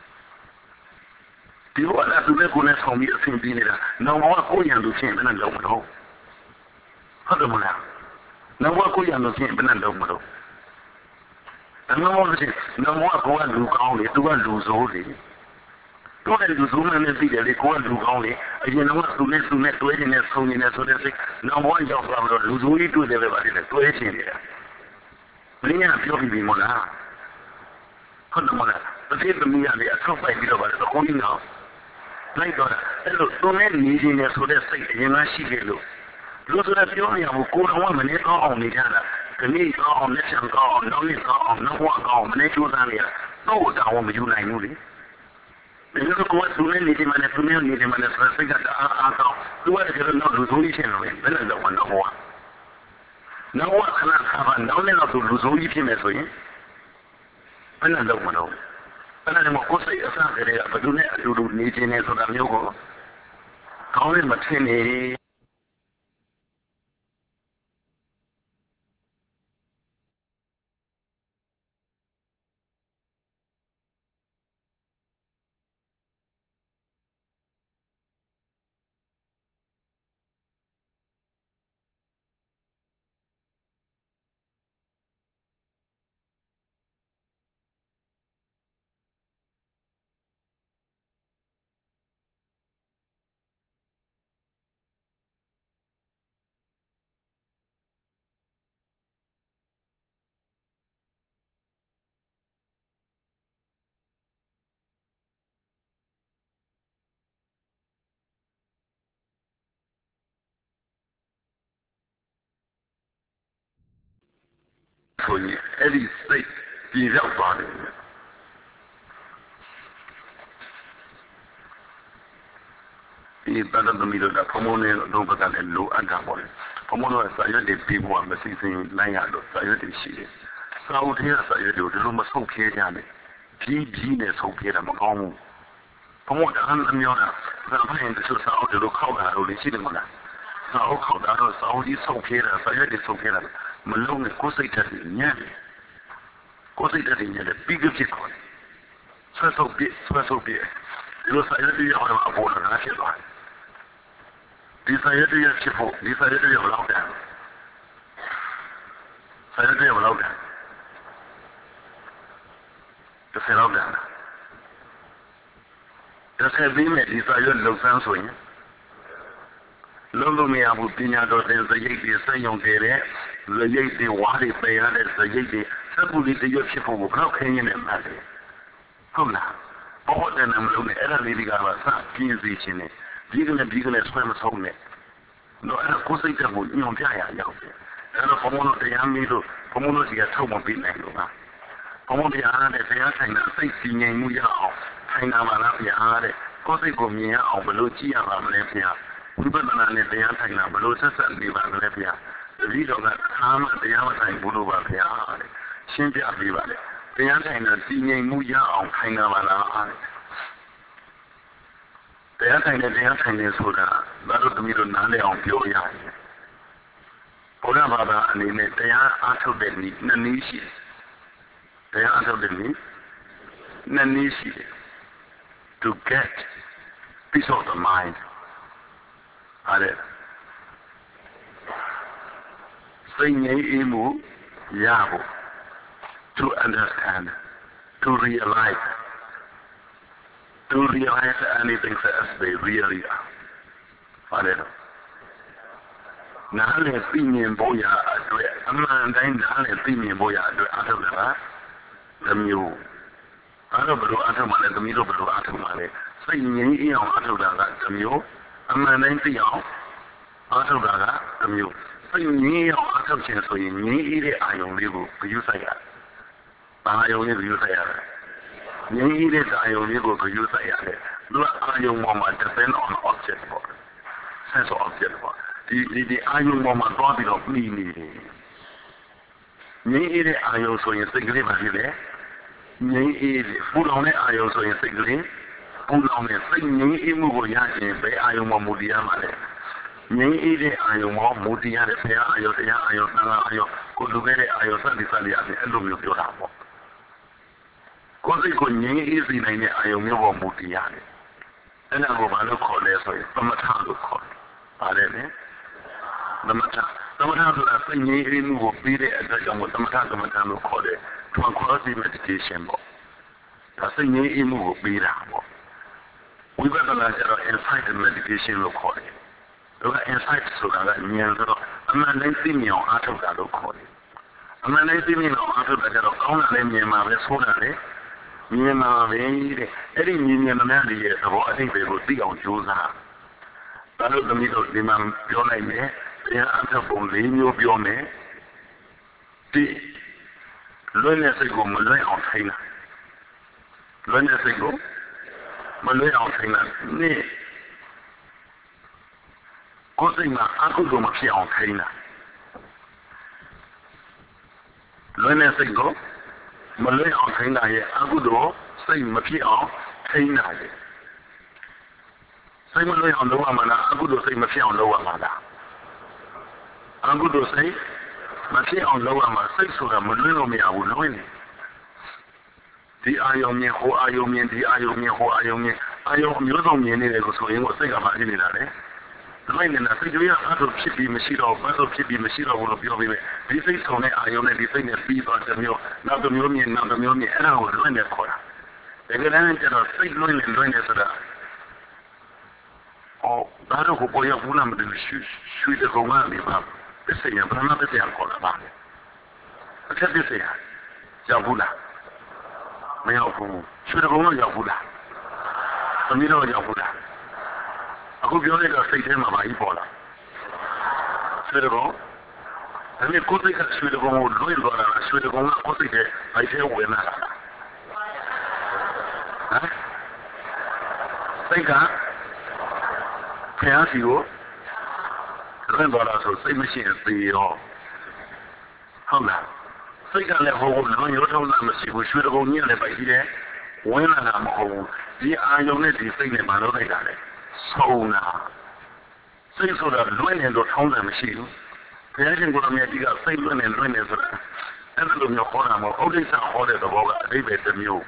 ဒီဘောကသူနဲ့ကိုယ်နဲ့ဆောင်ပြီးအဆင်ပြေနေတာနောက်ဘဝကိုယ်ရံလို့ဖြစ်ရင်ဘယ်နဲ့လုံးမလို့ဟုတ်တယ်မလားနောက်ဘဝကိုယ်ရံလို့ဖြစ်ရင်ဘယ်နဲ့လုံးမလို့အမှန်တော့ဖြစ်နောက်ဘဝကိုယ်ကလူကောင်းလေသူကလူဆိုးလေတို့လည်းလူဆိုးမှန်းနဲ့သိတယ်လေကိုယ်ကလူကောင်းလေအရင်တော့သူနဲ့သူနဲ့တွဲနေတဲ့ဆုံနေတဲ့ဆိုတဲ့စိတ်နောက်ဘဝရောက်သွားတော့လူဆိုးကြီးတွေ့တယ်ပဲပါလေတွဲချင်နေတာဘယ်ညာပြောပြီးပြီမလားဟုတ်တယ်မလားတစ်ခေတ်သမီးရလေအထောက်ပိုက်ပြီးတော့ပါလေအကုန်ကြီးတော့လိုက်တော့အဲ့လိုသူနဲ့နေနေနေဆိုတဲ့စိတ်အရင်ကရှိခဲ့လို့လူဆိုတာပြောနေရဘူးကိုယ်တော်ကမနေကောင်းအောင်နေကြတာဒီနေ့ကောင်းအောင်လက်ချံကောင်းအောင်နောက်နေ့ကောင်းအောင်နောက်ဘဝကောင်းအောင်မနေကြိုးစားနေရတော့တောင်းမယူနိုင်ဘူးလေဒီလိုကိုယ်သူနဲ့နေနေမှလည်းသူနဲ့နေနေမှလည်းစိတ်ကအားအားကောင်းသူကတကယ်တော့လူဆိုးကြီးဖြစ်နေတယ်ဘယ်နဲ့တော့နောက်ဘဝနောက်ဘဝခဏခါမှနောက်နေ့တော့သူလူဆိုးကြီးဖြစ်နေဆိုရင်ဘယ်နဲ့တော့မလို့အဲ့ဒါမှကိုယ်စိတ်အစားကြတဲ့ဘယ်သူနဲ့အတူတူနေခြင်းလဲဆိုတာမျိုးကိုကောင်းရင်မထင်နေဆိုရင်အဲ့ဒီစိတ်ပြေရောက်သွားတယ်ဒီတန်တမီတို့ကဖမုန်းနဲ့တော့ပတ်တယ်လိုအပ်တာပေါ့လေဖမုန်းကစာရွက်တွေပြီးဖို့မစီစဉ်နိုင်ရတော့စာရွက်တွေရှိတယ်စာအုပ်ထဲကစာရွက်တွေကိုဒီလိုမဆုံးဖြဲကြနဲ့ကြီးကြီးနဲ့ဆုံးဖြဲတာမကောင်းဘူးဖမုန်းကအမျိုးတာဒါမှမဟုတ်ဒီစာအုပ်တွေခောက်တာလို့ရှိတယ်မလားစာအုပ်ခောက်တာတော့စာအုပ်ကြီးဆုံးဖြဲတာစာရွက်တွေဆုံးဖြဲတာမလုံးနဲ့ကိုယ်စိတ်ဓာတ်ညံ့တယ်ကိုယ်စိတ်ဓာတ်ညံ့တယ်ပြီးကြဖြစ်ခေါ်တယ်ဆွဲဆုပ်ပြဆွဲဆုပ်ပြဒီလိုစာရွက်တွေရောက်တော့အပေါ်လာဖြစ်သွားတယ်ဒီစာရွက်တွေဖြစ်ဖို့ဒီစာရွက်တွေရောက်တော့တယ်စာရွက်တွေရောက်တော့တယ်ဒါဆက်တော့တယ်ဒါဆက်ပြီးမဲ့ဒီစာရွက်လုံဆန်းဆိုရင်လုံးလုံးမရဘူးပညာတော်တဲ့စရိတ်တွေစိတ်ယုံတယ်တဲ့စရိတ်တွေဝါးတွေပယ်ရတဲ့စရိတ်တွေစက်ပူလေးတရွတ်ဖြစ်ဖို့ဘယ်တော့ခင်းရင်းနဲ့မှတ်တယ်ဟုတ်လားဘောတဲ့နမလုံးနဲ့အဲ့ဒါလေးတွေကပါစပြင်းစီခြင်းနဲ့ဒီကနေ့ဒီကနေ့ဆွဲမဆုံးနဲ့တော့အဲ့ကိုစိတ်ကကိုညွန်ပြရရောက်တယ်အဲ့တော့ဘုံဘုံတို့တရားမီးတို့ဘုံဘုံတို့စီကထုတ်မပေးနိုင်လို့ပါဘုံဘုံတရားနဲ့တရားဆိုင်တာစိတ်စီငြိမ်မှုရအောင်ဆိုင်တာပါလားဗျာတဲ့ကိုစိတ်ကိုမြင်ရအောင်ဘယ်လိုကြည့်ရပါမလဲဗျာဝိပဿနာနဲ့တရားထိုင်တာဘလို့ဆက်ဆက်နေပါလဲဗျာတတိတော်ကအားမတရားမထိုင်ဘူးလို့ပါဗျာတဲ့ရှင်းပြပေးပါလေတရားထိုင်တာတည်ငြိမ်မှုရအောင်ထိုင်တာပါလားတရားထိုင်တဲ့တရားထိုင်နေဆိုတာဒါတို့သမီးတို့နားလည်အောင်ပြောရတယ်ဘုရားဘာသာအနေနဲ့တရားအားထုတ်တဲ့နည်းနှစ်နည်းရှိတယ်တရားအားထုတ်တဲ့နည်းနှစ်နည်းရှိတယ် to get peace of the mind Are saying emu yabo to understand, to realize, to realize anything as they really are. Are now let's see me in Boya, a man dying down and see me in Boya, out of the mule. Out of the Atamale, the middle of the Atamale, saying ye out of the mule.အမှန်တိုင်းသိအောင်အားထုတ်တာကမျိုးစိတ်ငြင်းအောင်အားထုတ်ခြင်းဆိုရင်ငြင်းအေးတဲ့အာယုံလေးကိုဂရုစိုက်ရအာယုံလေးဂရုစိုက်ရတယ်ငြင်းအေးတဲ့အာယုံလေးကိုဂရုစိုက်ရတယ်သူကအာယုံပေါ်မှာ depend on object ပေါ့ sense of object ပေါ့ဒီဒီဒီအာယုံပေါ်မှာသွားပြီးတော့ပြီးနေတယ်ငြိမ်းအေးတဲ့အာယုံဆိုရင်စိတ်ကလေးပါဖြစ်တယ်ငြိမ်းအေးတယ်ပူလောင်တဲ့အာယုံဆိုရင်စိတ်ကလေးပူလောင်တဲ့စိတ်ငြိမ်းအေးမှုကိုရရင်ဘယ်အာယုံမှာမူတည်ရမှာလဲငြိမ်းအေးတဲ့အာယုံမှာမူတည်ရတဲ့ဘယ်အာယုံတရားအာယုံသံဃာအာယုံကိုလူခဲ့တဲ့အာယုံစသည်စသည်အပြင်အဲ့လိုမျိုးပြောတာပေါ့ကိုယ်စိတ်ကိုငြိမ်းအေးစေနိုင်တဲ့အာယုံမျိုးပေါ်မူတည်ရတယ်အဲ့ဒါကိုဘာလို့ခေါ်လဲဆိုရင်သမထလို့ခေါ်တယ်ပါတယ်လေသမထသမထဆိုတာစိတ်ငြိမ်းအေးမှုကိုပြီးတဲ့အတွက်ကြောင့်သမထသမထလို့ခေါ်တယ် tranquility meditation ပေါ့ဒါစိတ်ငြိမ်းအေးမှုကိုပြီးတာပေါ့ဝိပဿနာကျတော့ insight meditation လို့ခေါ်တယ်ဒါက insight ဆိုတာကဉာဏ်ဆိုတော့အမှန်တိုင်းသိမြင်အောင်အားထုတ်တာလို့ခေါ်တယ်အမှန်တိုင်းသိမြင်အောင်အားထုတ်တာကျတော့ကောင်းတာလည်းမြင်မှာပဲဆိုးတာလည်းမြင်မှာပဲတဲ့အဲ့ဒီမြင်မြင်မှန်တဲ့ရဲ့သဘောအသိပဲကိုသိအောင်ကြိုးစားဒါလို့သမီးတို့ဒီမှာပြောလိုက်မယ်တရားအထုတ်ပုံ၄မျိုးပြောမယ်ဒီလွတ်တဲ့စိတ်ကိုမလွတ်အောင်ထိုင်တာလွတ်တဲ့စိတ်ကိုမလွတ်အောင်ထိုင်တာနေ့ကိုယ်စိတ်မှာအကုသိုလ်မဖြစ်အောင်ထိုင်တာလွတ်တဲ့စိတ်ကိုမလွတ်အောင်ထိုင်တာရဲ့အကုသိုလ်စိတ်မဖြစ်အောင်ထိုင်တာရဲ့စိတ်မလွတ်အောင်လုပ်ရမှာလားအကုသိုလ်စိတ်မဖြစ်အောင်လုပ်ရမှာလားအကုသိုလ်စိတ်မဖြစ်အောင်လုပ်ရမှာစိတ်ဆိုတာမလွတ်လို့မရဘူးလွတ်နေဒီအာယုံမြင်ဟိုအာယုံမြင်ဒီအာယုံမြင်ဟိုအာယုံမြင်အာယုံအမျိုးစုံမြင်နေတယ်ကိုဆိုရင်ကိုစိတ်ကမှဖြစ်နေတာလေဒါမှလည်းစိတ်ကြီးကအထုဖြစ်ပြီးမရှိတော့ဘာလို့ဖြစ်ပြီးမရှိတော့ဘူးလို့ပြောပြီးပဲဒီစိတ်ဆောင်တဲ့အာယုံနဲ့ဒီစိတ်နဲ့ပြီးသွားတဲ့မျိုးနောက်တစ်မျိုးမြင်နောက်တစ်မျိုးမြင်အဲ့ဒါကိုလွတ်နေခေါ်တာဒါကလည်းကျတော့စိတ်လွတ်နေလွတ်နေဆိုတာအော်ဒါတော့ကိုပေါ်ရဘူးလားမသိဘူးရွှေတကုံကနေပါပစ္စည်းရဘာမှပစ္စည်းခေါ်တာပါအချက်ပစ္စည်းရောက်ဘူးလားမရောက်ဘူးရွှေတကုံကရောက်ဘူးလားသမီးတော့ရောက်ဘူးလားအခုပြောရတဲ့စိတ်ထဲမှာဘာကြီးပေါ်လာရွှေတကုံဒါနဲ့ကိုယ်စိတ်ကရွှေတကုံကိုလွှဲသွားတာရွှေတကုံကကိုယ်စိတ်ရဲ့ဘိုက်ထဲဝင်လာတာဟမ်စိတ်ကဖျားစီကိုလွှဲသွားတာဆိုစိတ်မရှိရင်သေရောဟုတ်လားစိတ်ကလည်းဟိုကိုလွှဲရောထုံးတာမရှိဘူးရွှေတကုံကြီးလည်းပိုက်ကြီးတယ်ဝင်လာတာမဟုတ်ဘူးဒီအာယုံနဲ့ဒီစိတ်နဲ့မလုပ်လိုက်တာလေဆုံးတာစိတ်ဆိုတာလွှဲနေတော့ထောင်းတယ်မရှိဘူးဘုရားရှင်ကိုယ်တော်မြတ်ကြီးကစိတ်လွှဲနေလွှဲနေဆိုတာအဲ့လိုမျိုးခေါ်တာမဟုတ်ဥဒိစ္စဟောတဲ့သဘောကအဓိပ္ပာယ်တစ်မျိုး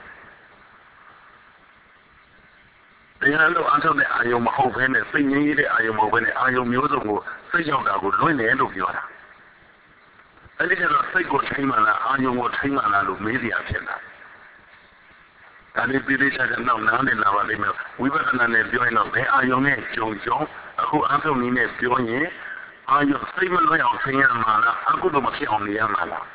တရားလို့အထုတ်တဲ့အာယုံမဟုတ်ဘဲနဲ့စိတ်ငြိမ်းရတဲ့အာယုံမဟုတ်ဘဲနဲ့အာယုံမျိုးစုံကိုစိတ်ရောက်တာကိုလွှဲနေလို့ပြောတာအဲ့ဒီကတော့စိတ်ကိုထိမှန်လားအာယုံကိုထိမှန်လားလို့မေးစရာဖြစ်လာဒါလေးပြည်လေးချက်နောက်နားနေလာပါလိမ့်မယ်ဝိပဿနာနဲ့ပြောရင်တော့ဘယ်အာယုံနဲ့ကြုံကြုံအခုအထုတ်နည်းနဲ့ပြောရင်အာယုံစိတ်မလွှဲအောင်ဆင်းရမှာလားအခုတော့မဖြစ်အောင်နေရမှာလား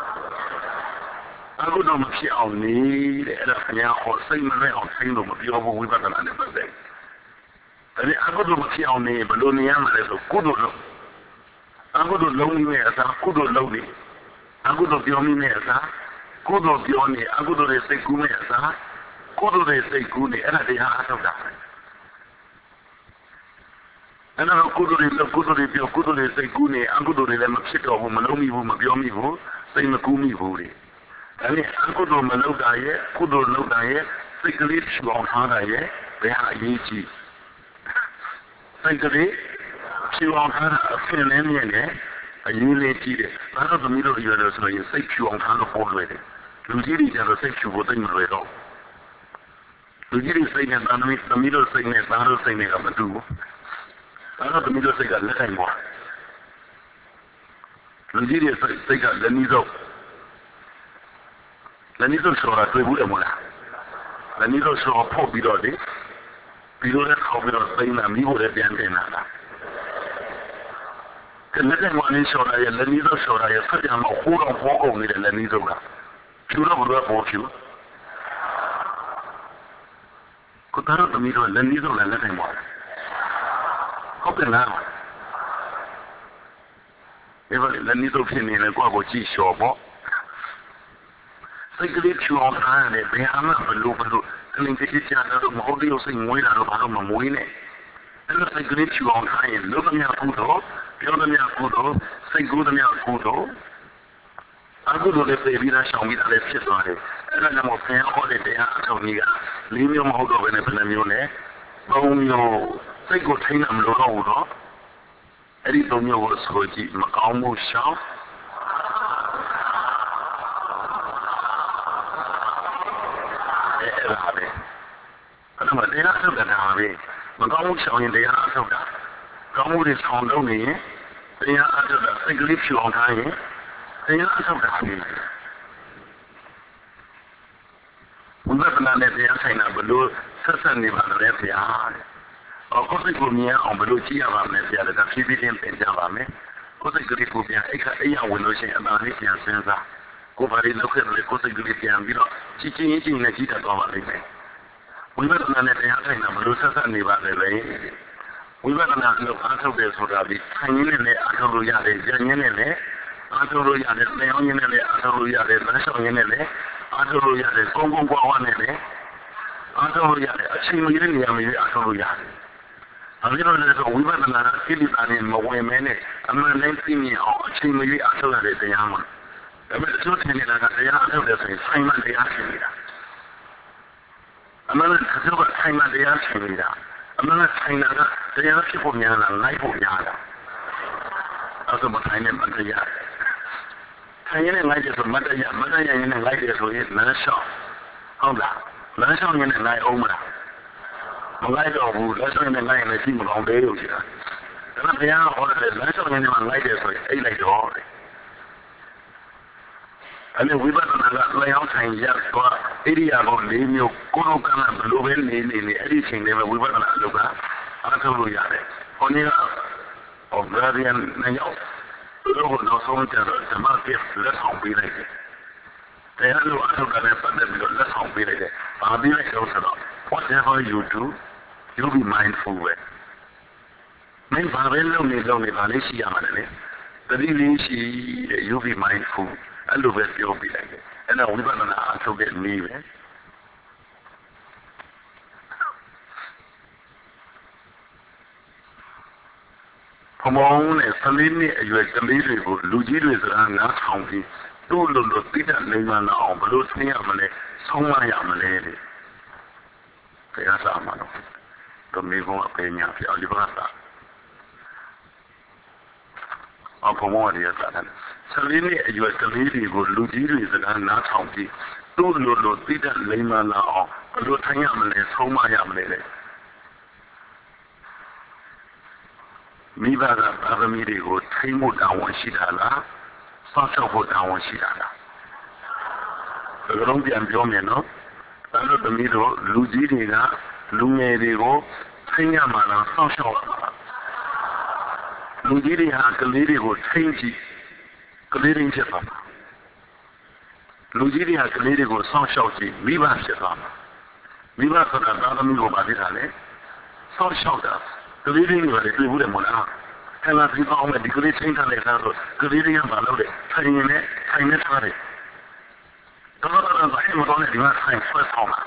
အခုတော့မဖြစ်အောင်နေတဲ့အဲ့ဒါခင်ဗျာဟောစိတ်မလွဲအောင်သိလို့မပြောဘူးဝိပဿနာနဲ့ပတ်သက်ဒါနဲ့အခုတော့မဖြစ်အောင်နေဘယ်လိုနေရမှာလဲဆိုကုသိုလ်လုပ်အခုတော့လုံးနေတဲ့အစားကုသိုလ်လုပ်နေအခုတော့ပြောနေတဲ့အစားကုသိုလ်ပြောနေအခုတော့စိတ်ကူးနေတဲ့အစားကုသိုလ်တွေစိတ်ကူးနေအဲ့ဒါတရားအထုတ်တာအဲ့တော့ကုသိုလ်တွေလုပ်ကုသိုလ်တွေပြောကုသိုလ်တွေစိတ်ကူးနေအခုတော့လည်းမဖြစ်တော့ဘူးမလုံးမိဘူးမပြောမိဘူးစိတ်မကူးမိဘူးလေဒါနဲ့အကုသိုလ်မလုပ်တာရဲ့ကုသိုလ်လုပ်တာရဲ့စိတ်ကလေးဖြူအောင်ထားတာရဲ့ဘယ်ဟာအရေးကြီးစိတ်ကလေးဖြူအောင်ထားတာအဖြစ်နဲ့မြင်တယ်အရေးလေးကြီးတယ်ဒါတော့သမီးတို့ရလို့ဆိုရင်စိတ်ဖြူအောင်ထားလို့ပေါ်လွယ်တယ်လူကြီးတွေကျတော့စိတ်ဖြူဖို့သိမလွယ်တော့လူကြီးတွေစိတ်နဲ့သမီးသမီးတို့စိတ်နဲ့သားတို့စိတ်နဲ့ကမတူဘူးဒါတော့သမီးတို့စိတ်ကလက်ဆိုင်ပေါ်လူကြီးတွေစိတ်ကလက်နည်းဆုံးလက်နည်းဆုံးဆိုတာတွေ့ဘူးတယ်မို့လားလက်နည်းဆုံးဆိုဖို့ပြီးတော့လေပြီးတော့လည်းခေါ်ပြီးတော့သိမ်းလာမိဖို့လည်းပြန်တင်လာတာကနေ့ကမှနေဆိုတာရဲ့လက်နည်းဆုံးဆိုတာရဲ့ဆက်ပြန်တော့ဟိုးတော့ဘောကုန်နေတဲ့လက်နည်းဆုံးကဖြူတော့ဘယ်လိုပေါ်ဖြူကိုတော်တော်သမီးတို့လက်နည်းဆုံးလည်းလက်တိုင်းပါဟုတ်တယ်လားဒီလိုလက်နည်းဆုံးဖြစ်နေတယ်ကိုယ့်ကိုကြည့်လျှော်ပေါ့စိတ်ကလေးဖြူအောင်ထားရတယ်ဘယ်ဟာမှဘလို့ဘလို့ကလင်ကြီးချာတော့မဟုတ်လို့စိတ်ငွေးတာတော့ဘာလို့မမွေးနဲ့အဲ့လိုစိတ်ကလေးဖြူအောင်ထားရင်လုံးသမျှကုသိုလ်ပြောသမျှကုသိုလ်စိတ်ကူးသမျှကုသိုလ်အခုလိုလည်းပြည်ပြီးသားရှောင်ပြီးသားလည်းဖြစ်သွားတယ်အဲ့ဒါကြောင့်မို့ဆင်းဟောတဲ့တရားအထောက်ကြီးကလေးမျိုးမဟုတ်တော့ဘဲနဲ့ဘယ်နှမျိုးလဲသုံးမျိုးစိတ်ကိုထိန်းတာမလို့တော့ဘူးတော့အဲ့ဒီသုံးမျိုးကိုဆိုကြည့်မကောင်းမှုရှောင်အဲ့ဒါပဲအဲ့ဒါမှတရားထုတ်တာပဲမကောင်းမှုရှောင်ရင်တရားအထုတ်တာကောင်းမှုတွေဆောင်လုပ်နေရင်တရားအထုတ်တာစိတ်ကလေးဖြူအောင်ထားရင်တရားအထုတ်တာပဲဘုရားကလည်းတရားဆိုင်တာဘလို့ဆက်ဆက်နေပါလဲဗျာအခုစိတ်ကိုမြင်အောင်ဘလို့ကြည့်ရပါမလဲဗျာဒါဖြည်းဖြည်းချင်းပြင်ကြပါမယ်ကိုယ်စိတ်ကလေးကိုပြန်အိတ်ခအိယာဝင်လို့ရှိရင်အမှန်လေးပြန်စဉ်းစားကိုယ်ပါလေးလောက်ခဲ့တယ်ကိုယ်စိတ်ကလေးပြန်ပြီးတော့ကြည့်ချင်းချင်းနဲ့ကြည့်တတ်သွားပါလိမ့်မယ်ဝိပဿနာနဲ့တရားထိုင်တာဘလို့ဆက်ဆက်နေပါလဲလေဝိပဿနာလို့အားထုတ်တယ်ဆိုတာဒီထိုင်ရင်းနဲ့လည်းအားထုတ်လို့ရတယ်ကြံရင်းနဲ့လည်းအားထုတ်လို့ရတယ်လျောင်းရင်းနဲ့လည်းအားထုတ်လို့ရတယ်လမ်းလျှောက်ရင်းနဲ့လည်းအားထုတ်လို့ရတယ်ကုန်းကုန်းကွာကွာနဲ့လည်းအားထုတ်လို့ရတယ်အချိန်မရတဲ့နေရာမှာလည်းအားထုတ်လို့ရတယ်အဲဒီလိုလည်းဆိုဝိပဿနာကိလေသာတွေမဝင်မဲနဲ့အမှန်တိုင်းသိမြင်အောင်အချိန်မရအားထုတ်ရတဲ့တရားမှာဒါပေမဲ့သူထင်နေတာကတရားအားထုတ်တယ်ဆိုရင်ဆိုင်မှတရားဖြစ်နေတာအမှန်ကသူကဆိုင်မှတရားဖြစ်နေတာအမှန်ကဆိုင်တာကတရားဖြစ်ဖို့များလားလိုက်ဖို့များလားအဲ့ဒါမှဆိုင်နေမှတရားဆိုင်ရင်လိုက်တယ်ဆိုမတရားမတရားရင်လိုက်တယ်ဆိုရင်လမ်းလျှောက်ဟုတ်လားလမ်းလျှောက်ရင်လိုက်အောင်မလားမလိုက်တော့ဘူးလက်ဆောင်နဲ့လိုက်ရင်လည်းရှိမကောင်းသေးလို့ရှိတာဒါပေမဲ့ဘုရားဟောတယ်လက်ဆောင်နဲ့မှလိုက်တယ်ဆိုရင်အိတ်လိုက်တော့တယ်အဲ့ဒီဝိပဿနာကလျောင်းထိုင်ရတော့ဣရိယာပု၄မျိုးကိုယ်လုံးကံဘလိုပဲနေနေနေအဲ့ဒီအချိန်လေးပဲဝိပဿနာအလုပ်ကအားထုတ်လို့ရတယ်။ဟိုနေ့ကဟောဗရာဒီယန်နဲ့ရောက်လို့တော့ဆုံးကြတော့ဓမ္မပြေလက်ဆောင်ပေးလိုက်တယ်။တရားလို့အားထုတ်တာနဲ့ပတ်သက်ပြီးတော့လက်ဆောင်ပေးလိုက်တယ်။ဘာပြီးလိုက်တော့ဆိုတော့ whatever you do you be mindful ပဲ။မင်းဘာပဲလုပ်နေလုပ်နေပါလေရှိရမှာလေ။တတိလေးရှိ you be mindful အဲ့လိုပဲပြောပြလိုက်တယ်အဲ့ဒါဝိပဿနာအထုတ်တဲ့နည်းပဲဘုံဘုံနဲ့ဆလေးနှစ်အရွယ်ကလေးတွေကိုလူကြီးတွေစကားနားထောင်ပြီးသူ့လိုလိုသိတဲ့နေမှန်းအောင်ဘယ်လိုသိရမလဲဆုံးမရမလဲတဲ့ဘယ်အစားမှတော့တမေဘုံအပညာဖြစ်အလီဘာသာအဘုံဘုံရည်စားတယ်ဆလေးနှစ်အရွယ်ကလေးတွေကိုလူကြီးတွေစကားနားထောင်ပြီးသူ့လိုလိုသိတဲ့လိမ္မာလာအောင်ဘယ်လိုထိုင်ရမလဲဆုံးမရမလဲလေမိဘကဘာသမီးတွေကိုထိမှုတာဝန်ရှိတာလားစောင့်ရှောက်ဖို့တာဝန်ရှိတာလားဘယ်လိုပြန်ပြောမယ်နော်အဲ့လိုသမီးတို့လူကြီးတွေကလူငယ်တွေကိုထိရမှာလားစောင့်ရှောက်မှာလားလူကြီးတွေဟာကလေးတွေကိုထိကြည့်ကလေးရင်းဖြစ်သွားမှာလူကြီးတွေကကလေးတွေကိုစောင့်ရှောက်ကြည့်မိဘဖြစ်သွားမှာမိဘဆိုတာသာသမီကိုပါသိတာလေစောင့်ရှောက်တာကလေးရင်းတွေတွေ့ဘူးတယ်မလားအဲ့ဒါဒီကောင်မဲ့ဒီကလေးချင်းထားလိုက်တာဆိုကလေးတွေကမလုပ်တယ်ထိုင်နေထိုင်နေထားတယ်တော့တော့တော့ဟဲ့မတော်နဲ့ဒီမှာဆိုင်ဆွဲဆောင်တာ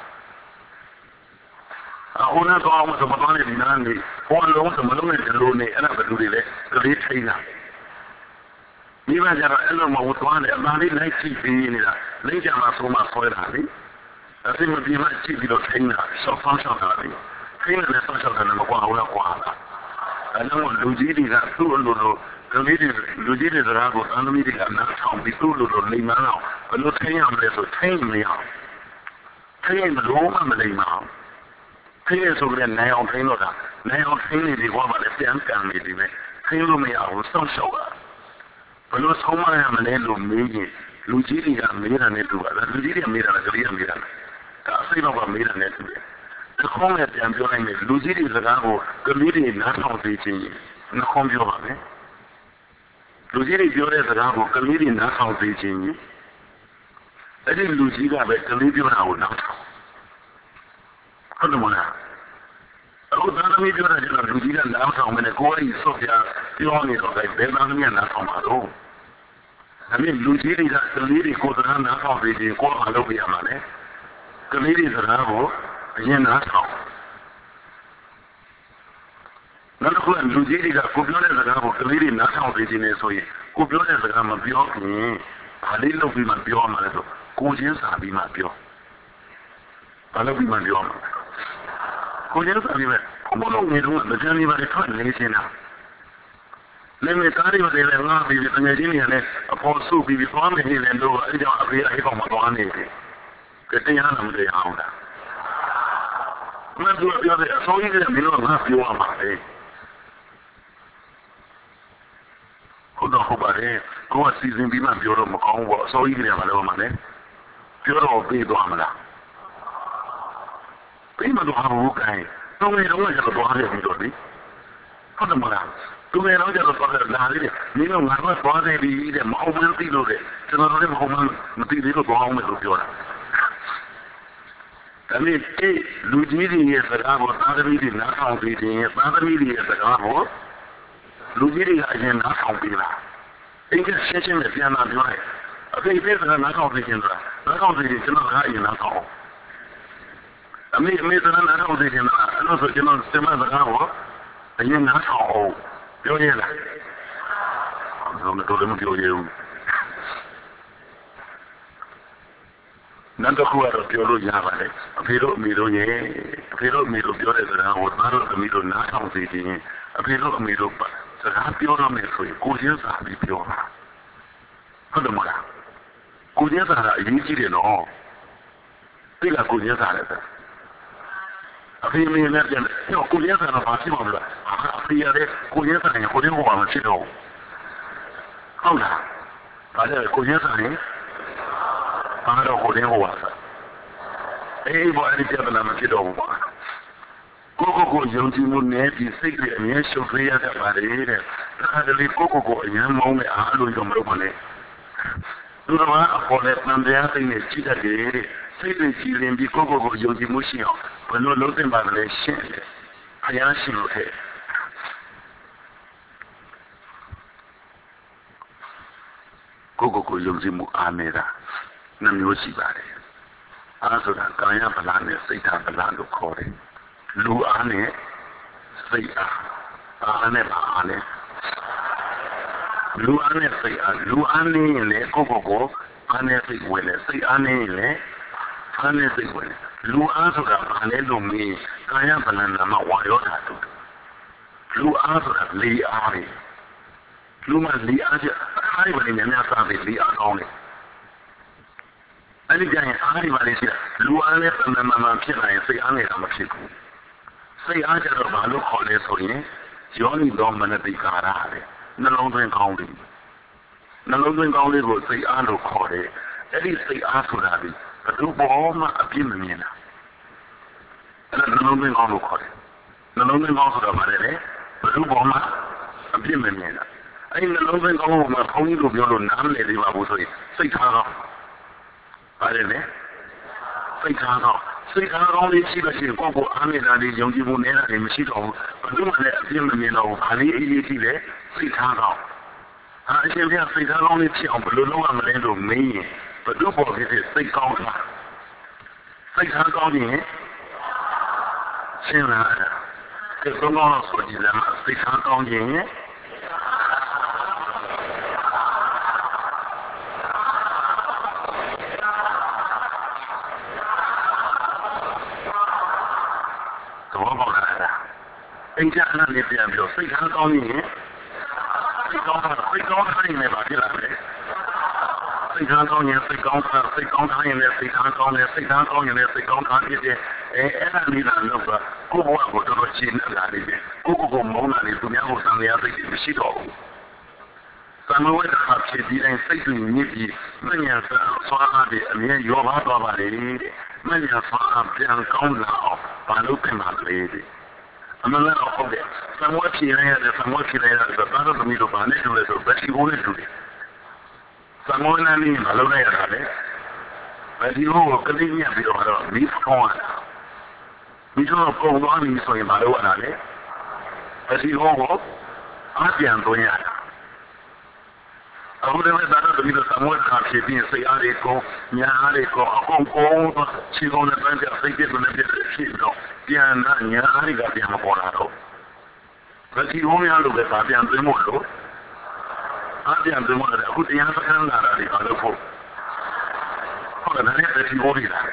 အခုတော့မတော်မတော်နဲ့ဒီနားနေဟောလုံးစမလုံးနဲ့ဒီလိုနေအဲ့ဒါဘယ်လိုတွေလဲကလေးထိန်းတာမိဘကြတော့အဲ့လိုမဟုတ်သွားတယ်အမှန်လေးလိုက်ကြည့်ပြီးနေတာလိမ့်ကြမှာဆုံးမဆွဲတာလေအဲ့ဒီမှာဒီမှာကြည့်ပြီးတော့ထိန်းတာဆောက်ဖောင်းဆောက်တာလေထိန်းတယ်ဆောက်ဆောက်တယ်မကွာဘူးလားကွာလားအဲ့တော့လူကြီးတွေကသူ့လိုလိုကလေးတွေလူကြီးတွေစကားကိုအမ်းသမီးတွေကနားထောင်ပြီးသူ့လိုလိုလိမ္မာအောင်ဘယ်လိုထိန်းရမလဲဆိုထိန်းမရအောင်ထိန်းမလို့မလိမ္မာအောင်ထိန်းရဆိုကြတဲ့နိုင်အောင်ထိန်းတော့တာနိုင်အောင်ထိန်းနေဒီကွာပါလေပြန်ကန်နေဒီပဲထိန်းလို့မရအောင်ဆောက်ရှောက်တာဘယ်လိုဆုံးမရမလဲလို့မေးရင်လူကြီးတွေကမေးတာနဲ့တူပါလားလူကြီးတွေမေးတာကလေးကမေးတာဒါအစိမ့်တော့ကမေးတာနဲ့တူတယ်တခေါင်းနဲ့ပြန်ပြောနိုင်တယ်လူကြီးတွေစကားကိုကလေးတွေနားထောင်သေးခြင်းနှခေါင်းပြောပါမယ်လူကြီးတွေပြောတဲ့စကားကိုကလေးတွေနားထောင်သေးခြင်းအဲ့ဒီလူကြီးကပဲကလေးပြောတာကိုနားထောင်ဟုတ်တယ်မလားအခုသားသမီးပြောတာကျတော့လူကြီးကနားထောင်မယ်နဲ့ကိုယ်ကကြီးဆော့ပြပြောနေတော့ဘယ်သားသမီးကနားထောင်မှာတော့ဒါပေမဲ့လူကြီးတွေကကလေးတွေကိုစကားနားထောင်ပြီးရင်ကိုယ်ကလုပ်ပြရမှာလေကလေးတွေစကားကိုအရင်နားထောင်နောက်တစ်ခုကလူကြီးတွေကကိုပြောတဲ့စကားကိုကလေးတွေနားထောင်သိနေဆိုရင်ကိုပြောတဲ့စကားမပြောခင်ဘာလေးလုပ်ပြီးမှပြောမှာလဲဆိုကိုချင်းစာပြီးမှပြောဘာလုပ်ပြီးမှပြောမှာကိုချင်းစာပြီးမှဘုံလုံးနေတော့မကြမ်းလေးပါထွက်နေချင်းတာလည်းမသားရီတွေလည်းငါပြီးတငယ်ချင်းတွေလည်းအဖို့စုပြီးပြီးသွားမယ်နေတယ်လို့အဲကြောင့်အဖေအဲ့ကောင်မှသွားနေတယ်ကတရားနာမတရားအောင်လားမင်းတို့ပြောတဲ့အစိုးရကမင်းတို့ငါပြောရမှာလေဟုတ်တော့ဟုတ်ပါတယ်ကိုကစီစဉ်ပြီးမှပြောတော့မကောင်းဘူးပေါ့အစိုးရကလည်းမလုပ်မှာလေပြောတော့ပြေးသွားမလားပြေးမတော့ဘူးခိုင်းတော့ငယ်တော့ကျတော့သွားတယ်ပြီးတော့လေဟုတ်တယ်မလားသူငယ်တော့ကျတော့သွားတယ်လာလေမင်းတို့ငါကသွားတယ်ပြီးတဲ့မအောင်မသိလို့တဲ့ကျွန်တော်တို့လည်းမအောင်မသိသေးလို့သွားအောင်လို့ပြောတာဒါနဲ့အေးလူကြီးတွေရဲ့စကားကိုသာသမီတွေနားထောင်ပြီးရင်သာသမီတွေရဲ့စကားကိုလူကြီးတွေကအရင်နားထောင်ပြီးလားအင်္ဂလိပ်ရှင်းရှင်းနဲ့ပြန်လာပြောတယ်အဖေဖေကနားထောင်ပြီးရင်လားနားထောင်ပြီးရင်ကျွန်တော်ကအရင်နားထောင်အမေအမေကနားထောင်ပြီးရင်လားအဲ့လိုဆိုကျွန်တော်စမစကားကိုအရင်နားထောင်အောင်ပြောရလားကျွန်တော်တို့လည်းမပြောရဘူးနောက်တစ်ခုကတော့ပြောလို့ရပါတယ်အဖေတို့အမေတို့ရဲ့အဖေတို့အမေတို့ပြောတဲ့စကားကိုသားတို့အမေတို့နားထောင်စေခြင်းအဖေတို့အမေတို့စကားပြောရမယ်ဆိုရင်ကိုယ်ချင်းစာပြီးပြောတာဟုတ်တယ်မလားကိုယ်ချင်းစာကအရေးကြီးတယ်နော်သိလားကိုယ်ချင်းစာလည်းအဖေအမေနဲ့ပြန်တယ်ကိုယ်ချင်းစာတော့ဘာဖြစ်မှာလဲအဖေရတယ်ကိုယ်ချင်းစာရင်ကိုယ်ချင်းဟောမှာမရှိတော့ဟုတ်လားဒါကြကိုယ်ချင်းစာရင်ဘာတော့ကိုယ်ချင်းဟောပါစားအေးဘာအဲ့ဒီပြဿနာမဖြစ်တော့ဘူးပါကိုကိုကိုယုံကြည်မှုနဲ့ဒီစိတ်တွေအမြဲရှုပ်ထွေးရတတ်ပါတယ်တဲ့ဒါကလေးကိုကိုကိုအရင်မောင်းနဲ့အားလို့ရုံမလို့ပါနဲ့သူတော်ကအပေါ်နဲ့တန်တရားစိတ်နဲ့ကြည့်တတ်တယ်တဲ့စိတ်တွေကြည်လင်ပြီးကိုကိုကိုယုံကြည်မှုရှိအောင်ဘယ်လိုလုပ်သင့်ပါလဲရှင်းတယ်အရာရှိလို့တဲ့ကိုကိုကိုယုံကြည်မှုအားနေတာနှမျိုးရှိပါတယ်အားဆိုတာကာယဗလာနဲ့စိတ်ဓာတ်ဗလာလို့ခေါ်တယ်လူအားနဲ့စိတ်အားအားနဲ့ပါအားနဲ့လူအားနဲ့စိတ်အားလူအားနဲ့ရင်လေကိုကိုကိုအားနဲ့စိတ်ဝင်လေစိတ်အားနဲ့ရင်လေအားနဲ့စိတ်ဝင်လူအားဆိုတာဘာလဲလို့မင်းကာယဗလာနာမဝါရောတာတူလူအားဆိုတာလေအားပဲလူမလေအားကြအားရပါနေများများစားပြီးလေအားကောင်းတယ်အဲ့ဒီကြရင်အားရပါလေရှိလူအားနဲ့သမမမှဖြစ်လာရင်စိတ်အားနဲ့တော့မဖြစ်ဘူးစိတ်အားကြတော့ဘာလို့ခေါ်လဲဆိုရင်ယောနိတော်မနတိကာရတဲ့နှလုံးသွင်းကောင်းတယ်နှလုံးသွင်းကောင်းလေးကိုစိတ်အားလို့ခေါ်တယ်အဲ့ဒီစိတ်အားဆိုတာဒီဘယ်သူဘောမှအပြစ်မမြင်တာအဲ့ဒါနှလုံးသွင်းကောင်းလို့ခေါ်တယ်နှလုံးသွင်းကောင်းဆိုတာဘာလဲဘယ်သူဘောမှအပြစ်မမြင်တာအဲ့ဒီနှလုံးသွင်းကောင်းကိုမှခေါင်းကြီးလိုပြောလို့နားမလည်သေးပါဘူးဆိုရင်စိတ်ထားကောင်းပါတယ်လေစိတ်ထားကောင်းစိတ်ထားကောင်းလေးရှိလို့ရှိရင်ကိုယ့်ကိုအားနေတာလေးယုံကြည်မှုနေတာတွေမရှိတော့ဘူးဘယ်သူမှလည်းအပြစ်မမြင်တော့ဘူးဘာလေးအရေးကြီးလဲစိတ်ထားကောင်းဟာအရှင်ဘုရားစိတ်ထားကောင်းလေးဖြစ်အောင်ဘယ်လိုလုပ်ရမလဲလို့မင်းရင်ဘယ်သူပေါ်ဖြစ်ဖြစ်စိတ်ကောင်းတာစိတ်ထားကောင်းရင်ရှင်းလားဒီကောင်းကောင်းဆိုကြည့်လားစိတ်ထားကောင်းရင်အင်္ဂါနဲ့ပြန်ပြီးစိတ်ထားကောင်းရင်စိတ်ကောင်းတာစိတ်ကောင်းတိုင်းနဲ့ပါဖြစ်လာတယ်စိတ်ထားကောင်းရင်စိတ်ကောင်းတာစိတ်ကောင်းတိုင်းနဲ့စိတ်ထားကောင်းတယ်စိတ်ထားကောင်းရင်လည်းစိတ်ကောင်းတာဖြစ်တယ်အဲအဲ့ဒါလေးကတော့ကိုယ့်ဘဝကိုတော်တော်ရှင်းလာတယ်ကိုယ့်ကိုယ်ကိုမုန်းလာတယ်သူများကိုသံဃာစိတ်မရှိတော့ဘူးသံဃာဝိတ္တဖြစ်ပြီးတိုင်းစိတ်တွေညစ်ပြီးမညာဆွာအားတွေအမြဲရောပါသွားပါလေမညာဆွာအားပြန်ကောင်းလာအောင်ဘာလို့ပြန်လာလဲအမှန်တော့ဟုတ်တယ်သံဃာဖြစ်နေရတယ်သံဃာဖြစ်နေရတယ်ဆိုတော့သမီးတို့ဘာနဲ့တူလဲဆိုဘက်စီကိုနဲ့တူတယ်သံဃာနဲ့လည်းမလုပ်နိုင်ရတာလေဘယ်ဒီဟိုကလေးညပြီးတော့မီးဖောင်းရတာမီးတော့ပုံသွားပြီဆိုရင်မလုပ်ရတာလေဘယ်ဒီဟိုကိုအပြန်သွင်းရတာအခုလည်းဒါတော့ဒီလိုသံဃာဖြစ်ပြီးစိတ်အားတွေကိုညာအားတွေကိုအကုန်ကုန်ချီကုန်တဲ့ပန်းပြစိတ်ပြည့်စုံတဲ့ဖြစ်တော့ပြန်လာညာအားတွေကပြန်မပေါ်လာတော့သတိဝန်းများလို့ပဲဗာပြန်သွင်းဖို့လို့အားပြန်သွင်းဖို့လည်းအခုတရားစခန်းလာတာဒီဘာလို့ဖို့ဟုတ်တယ်လည်းတတိဝန်းလာ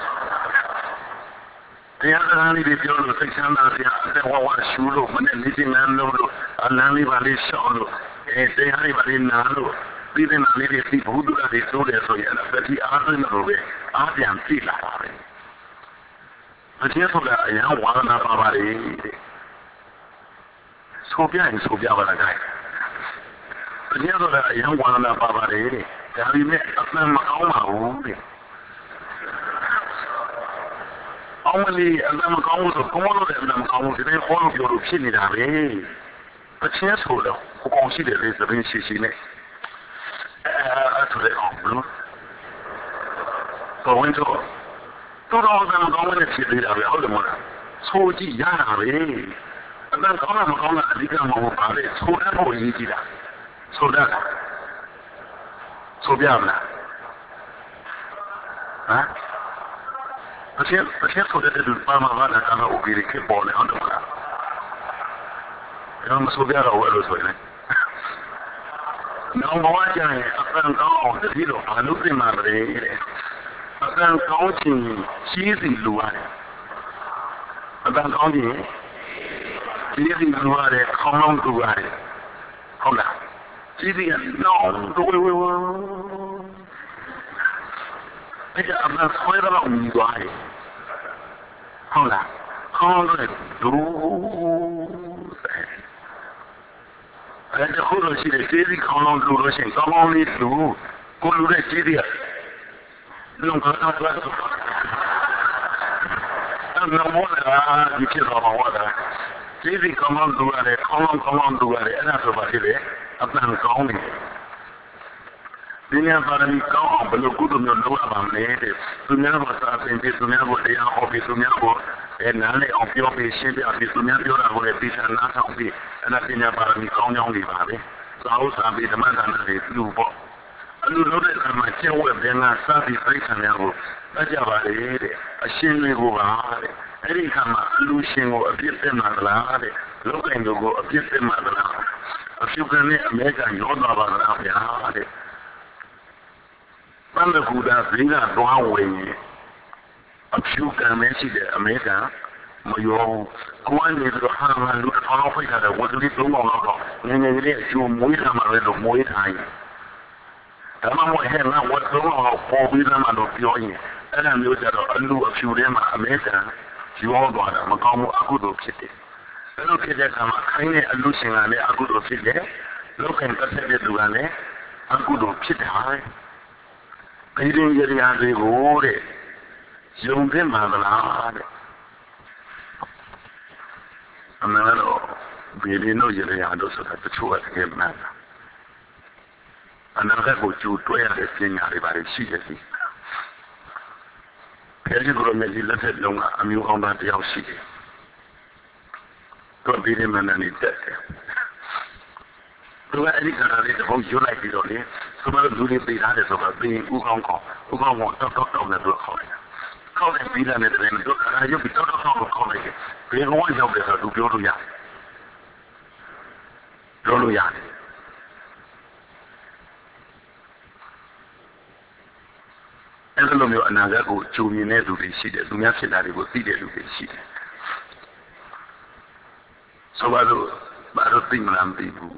တရားစခန်းလေးတွေပြောလို့စိတ်ချမ်းသာစရာအသက်ဝဝရှူလို့မနဲ့နေချင်းမ်းလို့လို့အလန်းလေးပါလေးရှောင်းလို့အဲတရားလေးပါလေးနားလို့ပြီးတဲ့နားလေးတွေသိဘူးတူတွေဆိုတယ်ဆိုရင်တတိအားသွင်းလို့ပဲအားပြန်ကြည့်လာတာပဲအကျဉ်းဆိုတာအရင်ဝါဒနာပါပါလေဆိုပြရင်ဆိုပြပါလားကြိုက်အကျဉ်းဆိုတာအရင်ဝါဒနာပါပါလေဒါပေမဲ့အမှန်မကောင်းပါဘူးတဲ့အောင်မလီအမှန်မကောင်းဘူးဆိုကောလို့လည်းအမှန်မကောင်းဘူးဒီနေ့ခေါ်လို့ပြောလို့ဖြစ်နေတာပဲအကျဉ်းဆိုတော့ဟိုကောင်ရှိတယ်လေသဘင်ရှိရှိနဲ့အဲအဲ့ဒါလည်းအောင်လို့တော့ဝင်တော့တော်တော်ကံကောင်းတဲ့ဖြစ်နေတာပဲဟုတ်တယ်မလားဆိုကြည့်ရတာပဲအမှန်ကောင်းတာမကောင်းတာအဓိကမဟုတ်ပါလေဆိုတတ်ဖို့ရည်ကြည့်တာဆိုတတ်တာဆိုပြမလားဟမ်အချက်အချက်ဆိုတဲ့လူပါမှာလာတာတော့ဒီကိပေါ်နေအောင်တော့လားကျွန်တော်ဆိုပြတော့ဝယ်လို့ဆိုရင်နောက်ဘဝကျရင်အမှန်ကောင်းအောင်ဒီလိုဘာလို့ပြင်မှာလဲတဲ့အတန်ကောင်းခြင်းရှိစီလိုရတယ်အတန်ကောင်းခြင်းရှိစီလိုရတယ်ခေါင်းလုံးလိုရတယ်ဟုတ်လားရှိစီကနောင်တို့ဝေဝအဲ့ဒါအမှန်ဆွဲတော့မြည်သွားတယ်ဟုတ်လားခေါင်းလုံးဒူးအဲ့ဒါခုလိုရှိတယ်ရှိစီခေါင်းလုံးလိုလို့ရှိရင်ကောင်းကောင်းလေးလူကိုလူတဲ့ရှိစီကnon cosa questo non vuole di che roba guarda se di comando due comando comando due è una roba che è appena condi dunia para mi kau belum kudu mi lo apa ni dunia bahasa sendiri dunia boleh yang hobi dunia boleh eh nane hobi hobi sendiri hobi dunia dia orang boleh bisa nak hobi anak dunia para mi kau yang di mana tahu sampai teman teman di lupaလူလို့တဲ့အခါမှာကျင့်ဝတ်ပြန်လာစပြီးပြိဿံများကိုတတ်ကြပါလေတဲ့အရှင်တွေကိုပါတဲ့အဲ့ဒီအခါမှာလူရှင်ကိုအပြစ်တင်မှာလားတဲ့လောကင်တို့ကိုအပြစ်တင်မှာလားအဖြူကနဲ့အမေကရောသွားပါလားဗျာတဲ့ဘန္တကူတာဈေးကတော့ဝင်အဖြူကနဲ့ရှိတဲ့အမေကမရောကိုယ်ကနေတော့ဟာလူတစ်ထောင်ဖိတ်ထားတဲ့ဝတ္ထုလေးသုံးအောင်တော့ငယ်ငယ်လေးအကျိုးမွေးထားမှာပဲလို့မွေးထားရင်ဒါမှမဟုတ်ဟဲ့ငါဝတ်သုံးအောင်ပေါ်ပြီးသားမှတော့ပြောရင်အဲ့ဒါမျိုးကြတော့အလူအဖြူထဲမှာအမေကန်ရောသွားတာမကောင်းဘူးအကုသိုလ်ဖြစ်တယ်အဲ့လိုဖြစ်တဲ့အခါမှာခိုင်းတဲ့အလူရှင်ကလည်းအကုသိုလ်ဖြစ်တယ်လောကင်တစ်ဆက်တဲ့လူကလည်းအကုသိုလ်ဖြစ်တယ်ဒီရင်ရရတွေကိုတဲ့ယုံဖြစ်မှာလားတဲ့အမှန်တော့ဘယ်လိုရရတော့ဆိုတာတချို့ကတကယ်မှန်တာအနာဂတ်ကိုကြိုတွဲရတဲ့ပညာတွေပါရှိတယ်စီဖယ်ကြီးကလည်းဒီလက်ထက်လုံးကအမျိုးကောင်းသားတယောက်ရှိတယ်တော့ဒီနေ့မှန်းနေတက်တယ်သူကအဲ့ဒီကရာလေးတော့ယူလိုက်ပြီးတော့လေသူကလူတွေပြေးထားတယ်ဆိုတော့ပြင်ဥကောင်းကောင်းဥကောင်းကောင်းတော့တော့တော့လည်းတော့ခေါ်တယ်ခေါ်တယ်ပြီးလာတဲ့တဲ့တော့ကရာရုပ်ပြီးတော့တော့ခေါ်လိုက်တယ်ဘယ်ကောင်ရောက်တယ်ဆိုတော့သူပြောလို့ရတယ်ပြောလို့ရတယ်အဲ့လိုမျိုးအနာဂတ်ကိုကြုံမြင်တဲ့လူတွေရှိတယ်သူများဖြစ်တာတွေကိုသိတဲ့လူတွေရှိတယ်ဆိုပါတော့ဘာလို့သိမလားမသိဘူး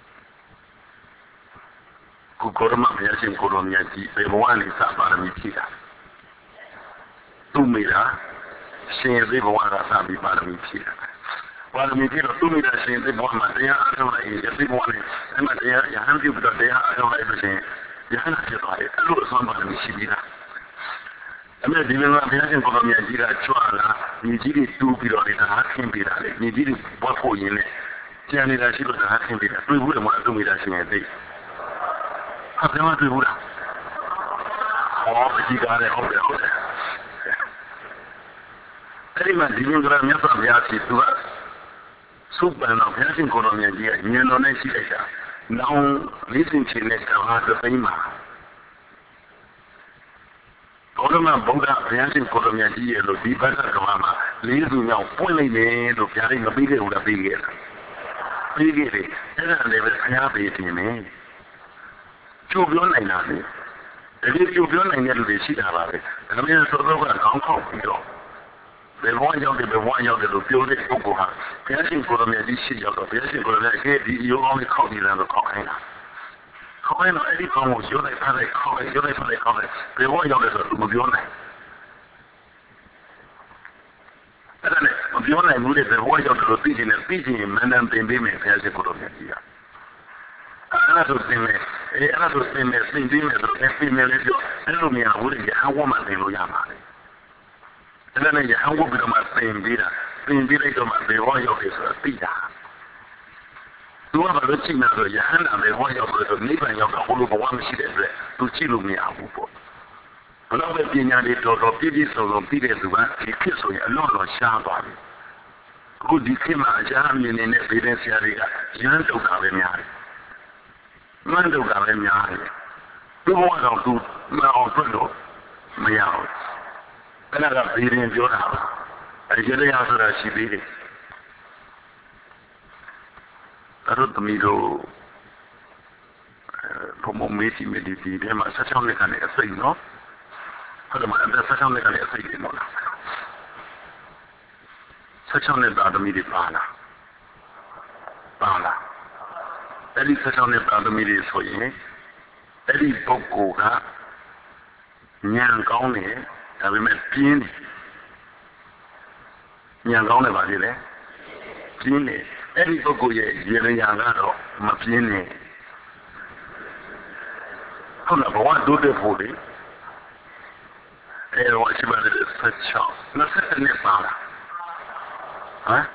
ကိုကိုရမဘုရားရှင်ကိုရောမြတ်ကြီးဘေဘဝနဲ့စပါရမီဖြည့်တာသူမိတာရှင်ဘေဘဝကစပြီးပါရမီဖြည့်တာပါရမီဖြည့်တော့သူမိတာရှင်ဘေဘဝမှာတရားအထောက်လိုက်ရဘေဘဝနဲ့အဲ့မှာတရားရဟန်းပြုပြီးတော့တရားအထောက်လိုက်လို့ရှင်ရဟန်းဖြစ်သွားတယ်အဲ့လိုအစွမ်းပါရမီရှိပြီးသားအမေဒီလိုကဘုရားရှင်ကိုရောမြတ်ကြီးကကြွလာညီကြီးတွေတူးပြီးတော့နေတာခင်းပေးတာလေညီကြီးတွေဘွားဖို့ရင်းနဲ့ကျန်နေတာရှိလို့ဒါခင်းပေးတာတွေ့ဘူးတယ်မဟုတ်သူမိတာရှင်ရဲ့သိဟာဘယ်မှာတွေ့ဘူးလားဟောဒီကားနဲ့ဟုတ်တယ်ဟုတ်တယ်အဲ့ဒီမှာဒီလိုကမြတ်စွာဘုရားရှိသူကစုပန်တော်ဘုရားရှင်ကိုရောမြတ်ကြီးကဉာဏ်တော်နဲ့ရှိလိုက်တာနောင်လေးစင်ချင်းနဲ့ကဘာသပိမှာဘောဓမဗုဒ္ဓဘုရားရှင်ကိုရောမြတ်ကြီးရဲ့လို့ဒီဘက်ကကဘာမှာလေးစုမြောက်ပွင့်လိုက်တယ်လို့ဗျာဒိတ်မပြီးခဲ့ဘူးလားပြီးခဲ့လားပေးခဲ့တယ်အဲ့ဒါလည်းပဲဖျားပေးတယ်မယ်ကျိုးပြောနိုင်တာလေတကယ်ကျိုးပြောနိုင်တဲ့လူတွေရှိတာပါပဲဒါပေမဲ့သောသောကခေါင်းခေါက်ပြီးတော့ဘယ်ဘဝရောက်တယ်ဘယ်ဘဝရောက်တယ်လို့ပြောတဲ့ပုဂ္ဂိုလ်ဟာဘုရားရှင်ကိုယ်တော်မြတ်ကြီးရှိရောက်တော့ဘုရားရှင်ကိုယ်တော်မြတ်ကဲဒီယောကောင်းလေးခေါက်နေတယ်လို့ခေါက်ခိုင်းတာခေါက်ခိုင်းတော့အဲ့ဒီကောင်ကိုရိုးလိုက်ဖားလိုက်ခေါက်လိုက်ရိုးလိုက်ဖားလိုက်ခေါက်လိုက်ဘယ်ဘဝရောက်တယ်ဆိုတော့မပြောနိုင်အဲ့ဒါနဲ့မပြောနိုင်ဘူးလေဘယ်ဘဝရောက်တယ်လို့သိချင်တယ်သိချင်ရင်မန္တန်ပင်ပေးမယ်ဘုရားရှင်ကိုယ်တော်မြတ်ကြီးကအဲ့ဒါဆိုသင်မယ်အဲအဲ့ဒါဆိုသင်မယ်သင်ပြီးမယ်ဆိုရင်သင်မယ်လေပြောအဲ့လိုမျိုးဟိုလေရဟန်းဝတ်မှသင်လို့ရမှာလေအဲ့ဒါနဲ့ရဟန်းဝတ်ပြီးတော့မှသင်ပြီးတာသင်ပြီးလိုက်တော့မှဘယ်ဘဝရောက်တယ်ဆိုတာသိတာသူကဘာလို့ချိန်နေဆိုရဟန်းနာဘယ်ဘဝရောက်တယ်ဆိုနိဗ္ဗာန်ရောက်တာဟိုလိုဘဝမရှိတဲ့အတွက်သူကြည့်လို့မရဘူးပေါ့ဘလို့ပဲပညာတွေတော်တော်ပြည့်ပြည့်စုံစုံပြီးတဲ့သူကဒီခေတ်ဆိုရင်အလွန်တော်ရှားသွားပြီအခုဒီခေတ်မှာအကြမ်းမြင်နေတဲ့ဗေဒဆရာတွေကရဟန်းတုတ်တာပဲများတယ်မန်းတုတ်တာပဲများတယ်သူ့ဘဝတော့သူမအောင်တွေ့လို့မရဘူးအဲ့ဒါကဗေဒင်ပြောတာပါအဲ့ဒီတရားဆိုတာရှိသေးတယ်အဲ့တော့သမီးတို့ဘုံမမေးစီမေးဒီဒီထဲမှာဆက်ချောင်းနဲ့ကနေအစိတ်နော်ဟုတ်တယ်မအဲ့ဆက်ချောင်းနဲ့ကနေအစိတ်တယ်နော်ဆက်ချောင်းနဲ့သားသမီးတွေပါလားပါလားအဲ့ဒီဆက်ချောင်းနဲ့သားသမီးတွေဆိုရင်အဲ့ဒီပုဂ္ဂိုလ်ကဉာဏ်ကောင်းတယ်ဒါပေမဲ့ပြင်းတယ်ဉာဏ်ကောင်းတယ်ပါလေလေပြင်းတယ်အဲ့ဒီပုဂ္ဂိုလ်ရဲ့ရေရရာကတော့မပြင်းနဲ့ဟုတ်လားဘဝတိုးတက်ဖို့လေအဲ့တော့အချိန်မှလည်းဆက်ချောင်းနှစ်ဆက်နဲ့ပါလားဟမ်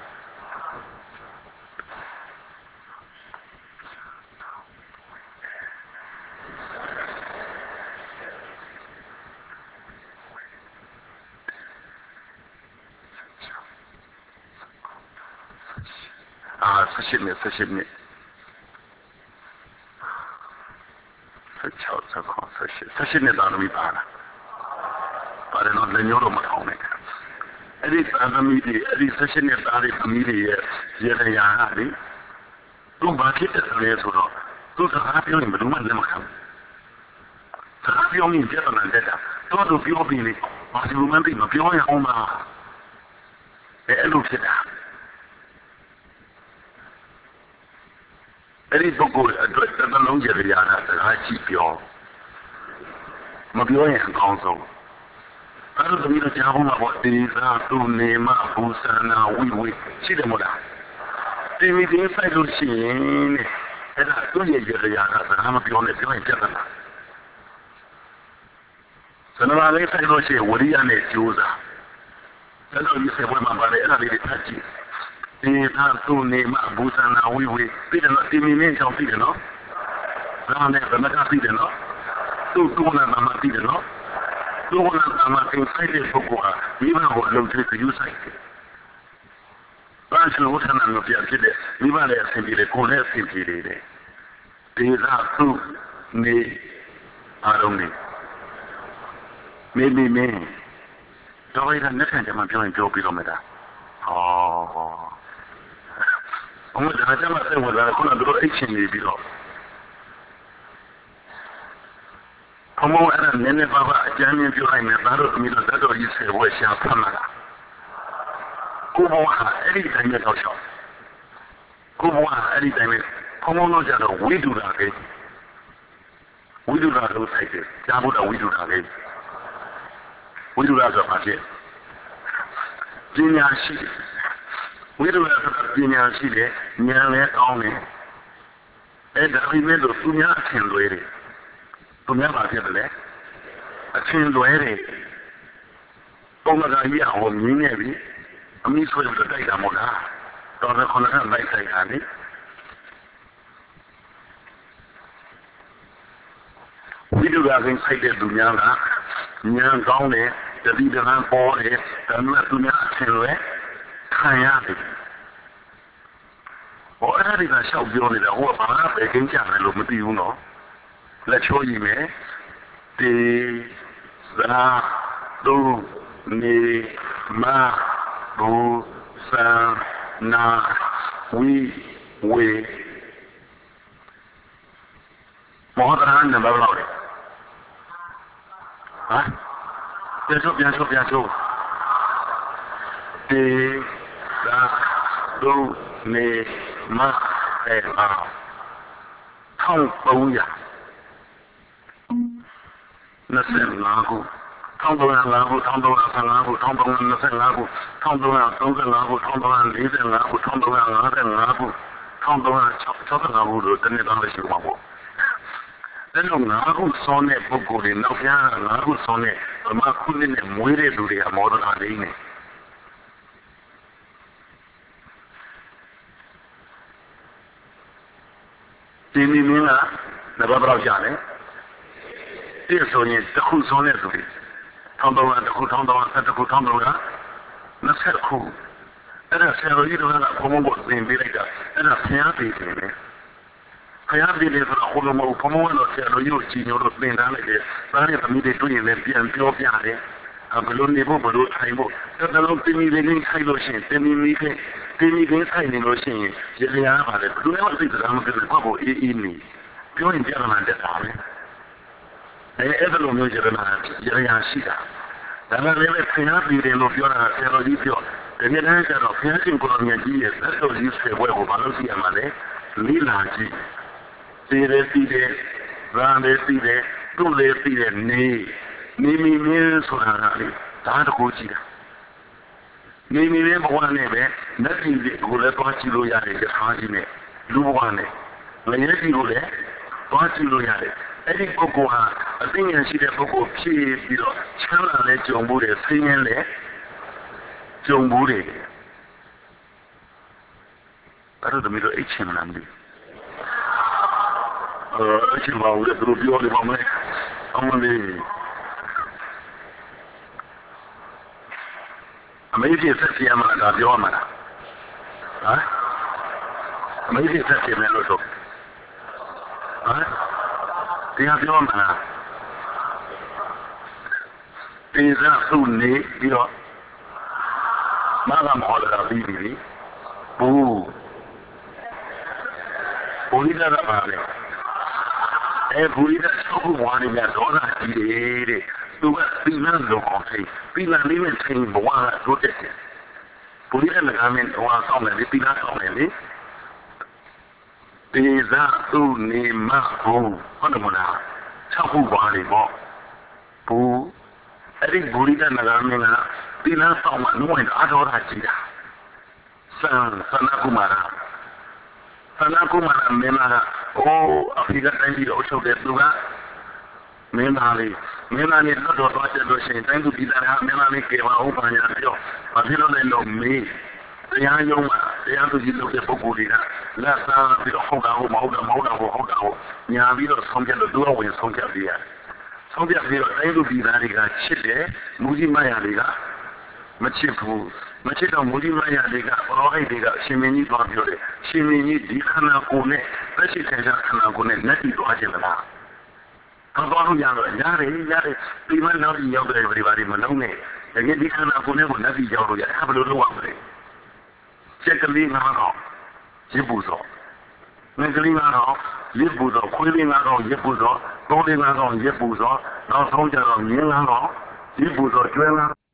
ဆက်ရှိနေဆက်ရှိနေဆက်ချောက်ဆက်ခေါ်ဆက်ရှိဆက်ရှိနေတာလို့ပါလားပါတယ်တော့လည်းညောတော့မထောင်းနဲ့အဲ့ဒီသာသမီတွေအဲ့ဒီဆက်ရှိနေတာတွေသမီးတွေရဲ့ရေရရာဟာလေသူဘာဖြစ်တယ်လဲဆိုတော့သူစကားပြောရင်ဘယ်သူမှလက်မခံဘူးစကားပြောရင်ပြဿနာတက်တာတော့သူပြောပြီးလေဘာလို့မှမသိမပြောရအောင်ပါအဲ့လိုဖြစ်တာအဲ့ဒီပုဂ္ဂိုလ်အတွက်တလုံးကြရတာစကားကြည့်ပြောမပြောရင်အကောင်းဆုံးအဲ့လိုသမီးတို့ကြားဖို့မှာပေါ့ဒီသာသူနေမဘူဆန္နာဝိဝိရှိတယ်မို့လားဒီမီတင်းဆိုင်လို့ရှိရင်အဲ့ဒါသူ့ရဲ့ကြရတာစကားမပြောနဲ့ပြောရင်ပြဿနာစနမာလေးဆိုင်လို့ရှိရင်ဝရိယနဲ့ကြိုးစားအဲ့လိုဒီစေဘွဲမှာပါလေအဲ့ဒါလေးတွေဖတ်ကြည့်ဒီသာသူနေမဘူဆန္နာဝိဝိပြီးတော့ဒီမီမင်းချောင်းပြီးတယ်နော်ဒါနဲ့ဗမကပြီးတယ်နော်သူ့ကိုယ်နဲ့ဗမပြီးတယ်နော်သူ့ကိုယ်နဲ့ဗမပြီးဆိုင်တဲ့ပုဂ္ဂိုလ်ဟာမိဘကိုအလုံးသေးယူဆိုင်တယ်ဘာလို့ထမ်းတယ်လို့ပြဖြစ်တယ်မိဘလည်းအဆင်ပြေတယ်ကိုယ်လည်းအဆင်ပြေတယ်ဒီသာသူနေအားလုံးနေမိမိမင်းတော့ရတဲ့နေ့ကမှပြောရင်ပြောပြီးတော့မှာဟောဘုံဒါကြမှာဆက်ဝင်လာခုနကတော့အိတ်ရှင်နေပြီးတော့ဘုံအဲ့ဒါနည်းနည်းပါးပါအကျဉ်းချင်းပြောလိုက်မယ်ဒါတော့အမိတို့ဓာတ်တော်ကြီးဆယ်ဝက်ရှာဖတ်မှာလားကိုဘဝအဲ့ဒီတိုင်းနဲ့တော့ရှောက်ကိုဘဝအဲ့ဒီတိုင်းနဲ့ဘုံဘုံတော့ကြတော့ဝိတုတာပဲဝိတုတာလို့ဆိုင်တယ်ကြားဖို့တော့ဝိတုတာပဲဝိတုတာဆိုတာဖြစ်ပညာရှိဝိရုဒ္ဓဆိုတာပညာရှိတယ်ဉာဏ်လည်းကောင်းတယ်အဲ့ဒါပေမဲ့လို့သူများအထင်လွဲတယ်သူများပါဖြစ်တယ်လေအထင်လွဲတယ်ပုံမှန်ကကြီးအောင်မြင်နေပြီအမိဆွဲပြီးတိုက်တာမဟုတ်လားတော်တော်ခဏခဏလိုက်ဆိုင်တာလေဝိရုဒ္ဓကဆိုင်တဲ့သူများကဉာဏ်ကောင်းတယ်တတိတန်းပေါ်တယ်ဒါမှမဟုတ်သူများအထင်လွဲခံရတယ်ဟောအဲ့ဒီကရှောက်ပြောနေတာဟိုကဘာပဲခင်းကြတယ်လို့မသိဘူးနော်လက်ချိုးကြည့်မယ်ဒီသာသူနေမဘူဆန္နာဝိ we Mohadran and Babylon. Huh? Piacho, piacho, piacho. De la do ne ma e a Tong Boya Nasen Lago Tongdoan Lago, Tongdoan Lago, Tongdoan Nasen Lago, Tongdoan Tongdoan Lago, Tongdoan Lisen Lago, Tongdoan Lasen Lago, Tongdoan Chocolate Lago, the Netherlands Lago. Then on Lago Sonne Bogori, Nokia, Lago Sonne, the Makulin and Muire do the modern Adine. Timmy Mila, the Babra Jane. Dear Sonia, the whole Sonne to it. Tondoa, the who Tondoa, Santa Tondoa, not so cool. And I said, you don't have a common word being later, and I can't be in it. I have been in a whole more common or say, you, Gino, of being alligator, but I am between them, and pure piano. I'm a lonely woman, time. That's a long thing, they need high lotion, they need they need high lotion. Jeliana, do you ever think that I'm going to bubble in me? Pure in German, that army. Ever lo mio Germano, Germano Sita. Da una delle finali dello Fiora Terrorizio, che viene anche da fianco in colonia G, e questo esiste uovo, ma non si chiama lei, lì lanci. Si respire, grande respire, tu le respire, ne, ne mi mi sonarali, tanto così. Ne mi mi buone, beh, non ti vuole farci lo iare, che facci me, lo buone. Ma io ti vuole, farci lo iare. Any Boko, I think I see the Boko P. China let Jombure singing there. Jombure. I don't know the H M Nandi. Uh, H M will let the review of the moment. Only. Maybe it's a Yamana, the Yamana. Huh? Maybe it's a Yamana. Huh? Tiếngပြောmà Tiếng ra su nế đi đó Má làm họ là đi đi đi Bù Bù đi ra ra mà nè Ê bù đi ra sâu bù hòa đi nhà đó là đi đi đi Tôi đã đi năng rồi họ thấy Đi là đi mình thành bù hòa là tốt đẹp Bù đi ra là gà mình hòa xong này đi đi ra xong này đi Đi ra su nế mà bù Có được một nào Sao bù hòa đi bỏ Bù Ở đây bù đi ra là gà mình là Đi ra xong mà nó ngoài đó đó là chỉ đã Sang Sana Kumara Sana Kumara Mena Oh Afrika Tangi Osho Detuga Mena Li Mena Ni Lodo Roche Doshe Tangu Bidara Mena Ni Kewa Upanya Yo Mafilo Lelo Me Yang Yoma Yang Tu Jilo Ke Pokudina La Sa Bilo Hoga Ho Mahoga Mahoga Ho Hoga Ho Nya Bilo Songja Lo Dua Wen Songja Bia Songja Bilo Tangu Bidari Ga Chile Muji Maya Liga Machifu Machida Muji Maya Liga Oi Liga Shimini Babiole Shimini Dikana Kune Rashi Kaja Kana Kune Nati Dwajela Kabaru Yara Yare Yare People know the yoga everybody Malone and yet Dikana Kune will not be Yoga have a little one Secondly Nano Jibuzo Mentally Nano Jibuzo Quilling Nano Jibuzo Rolling Nano Jibuzo Now Soldier of Yelano Jibuzo Dwella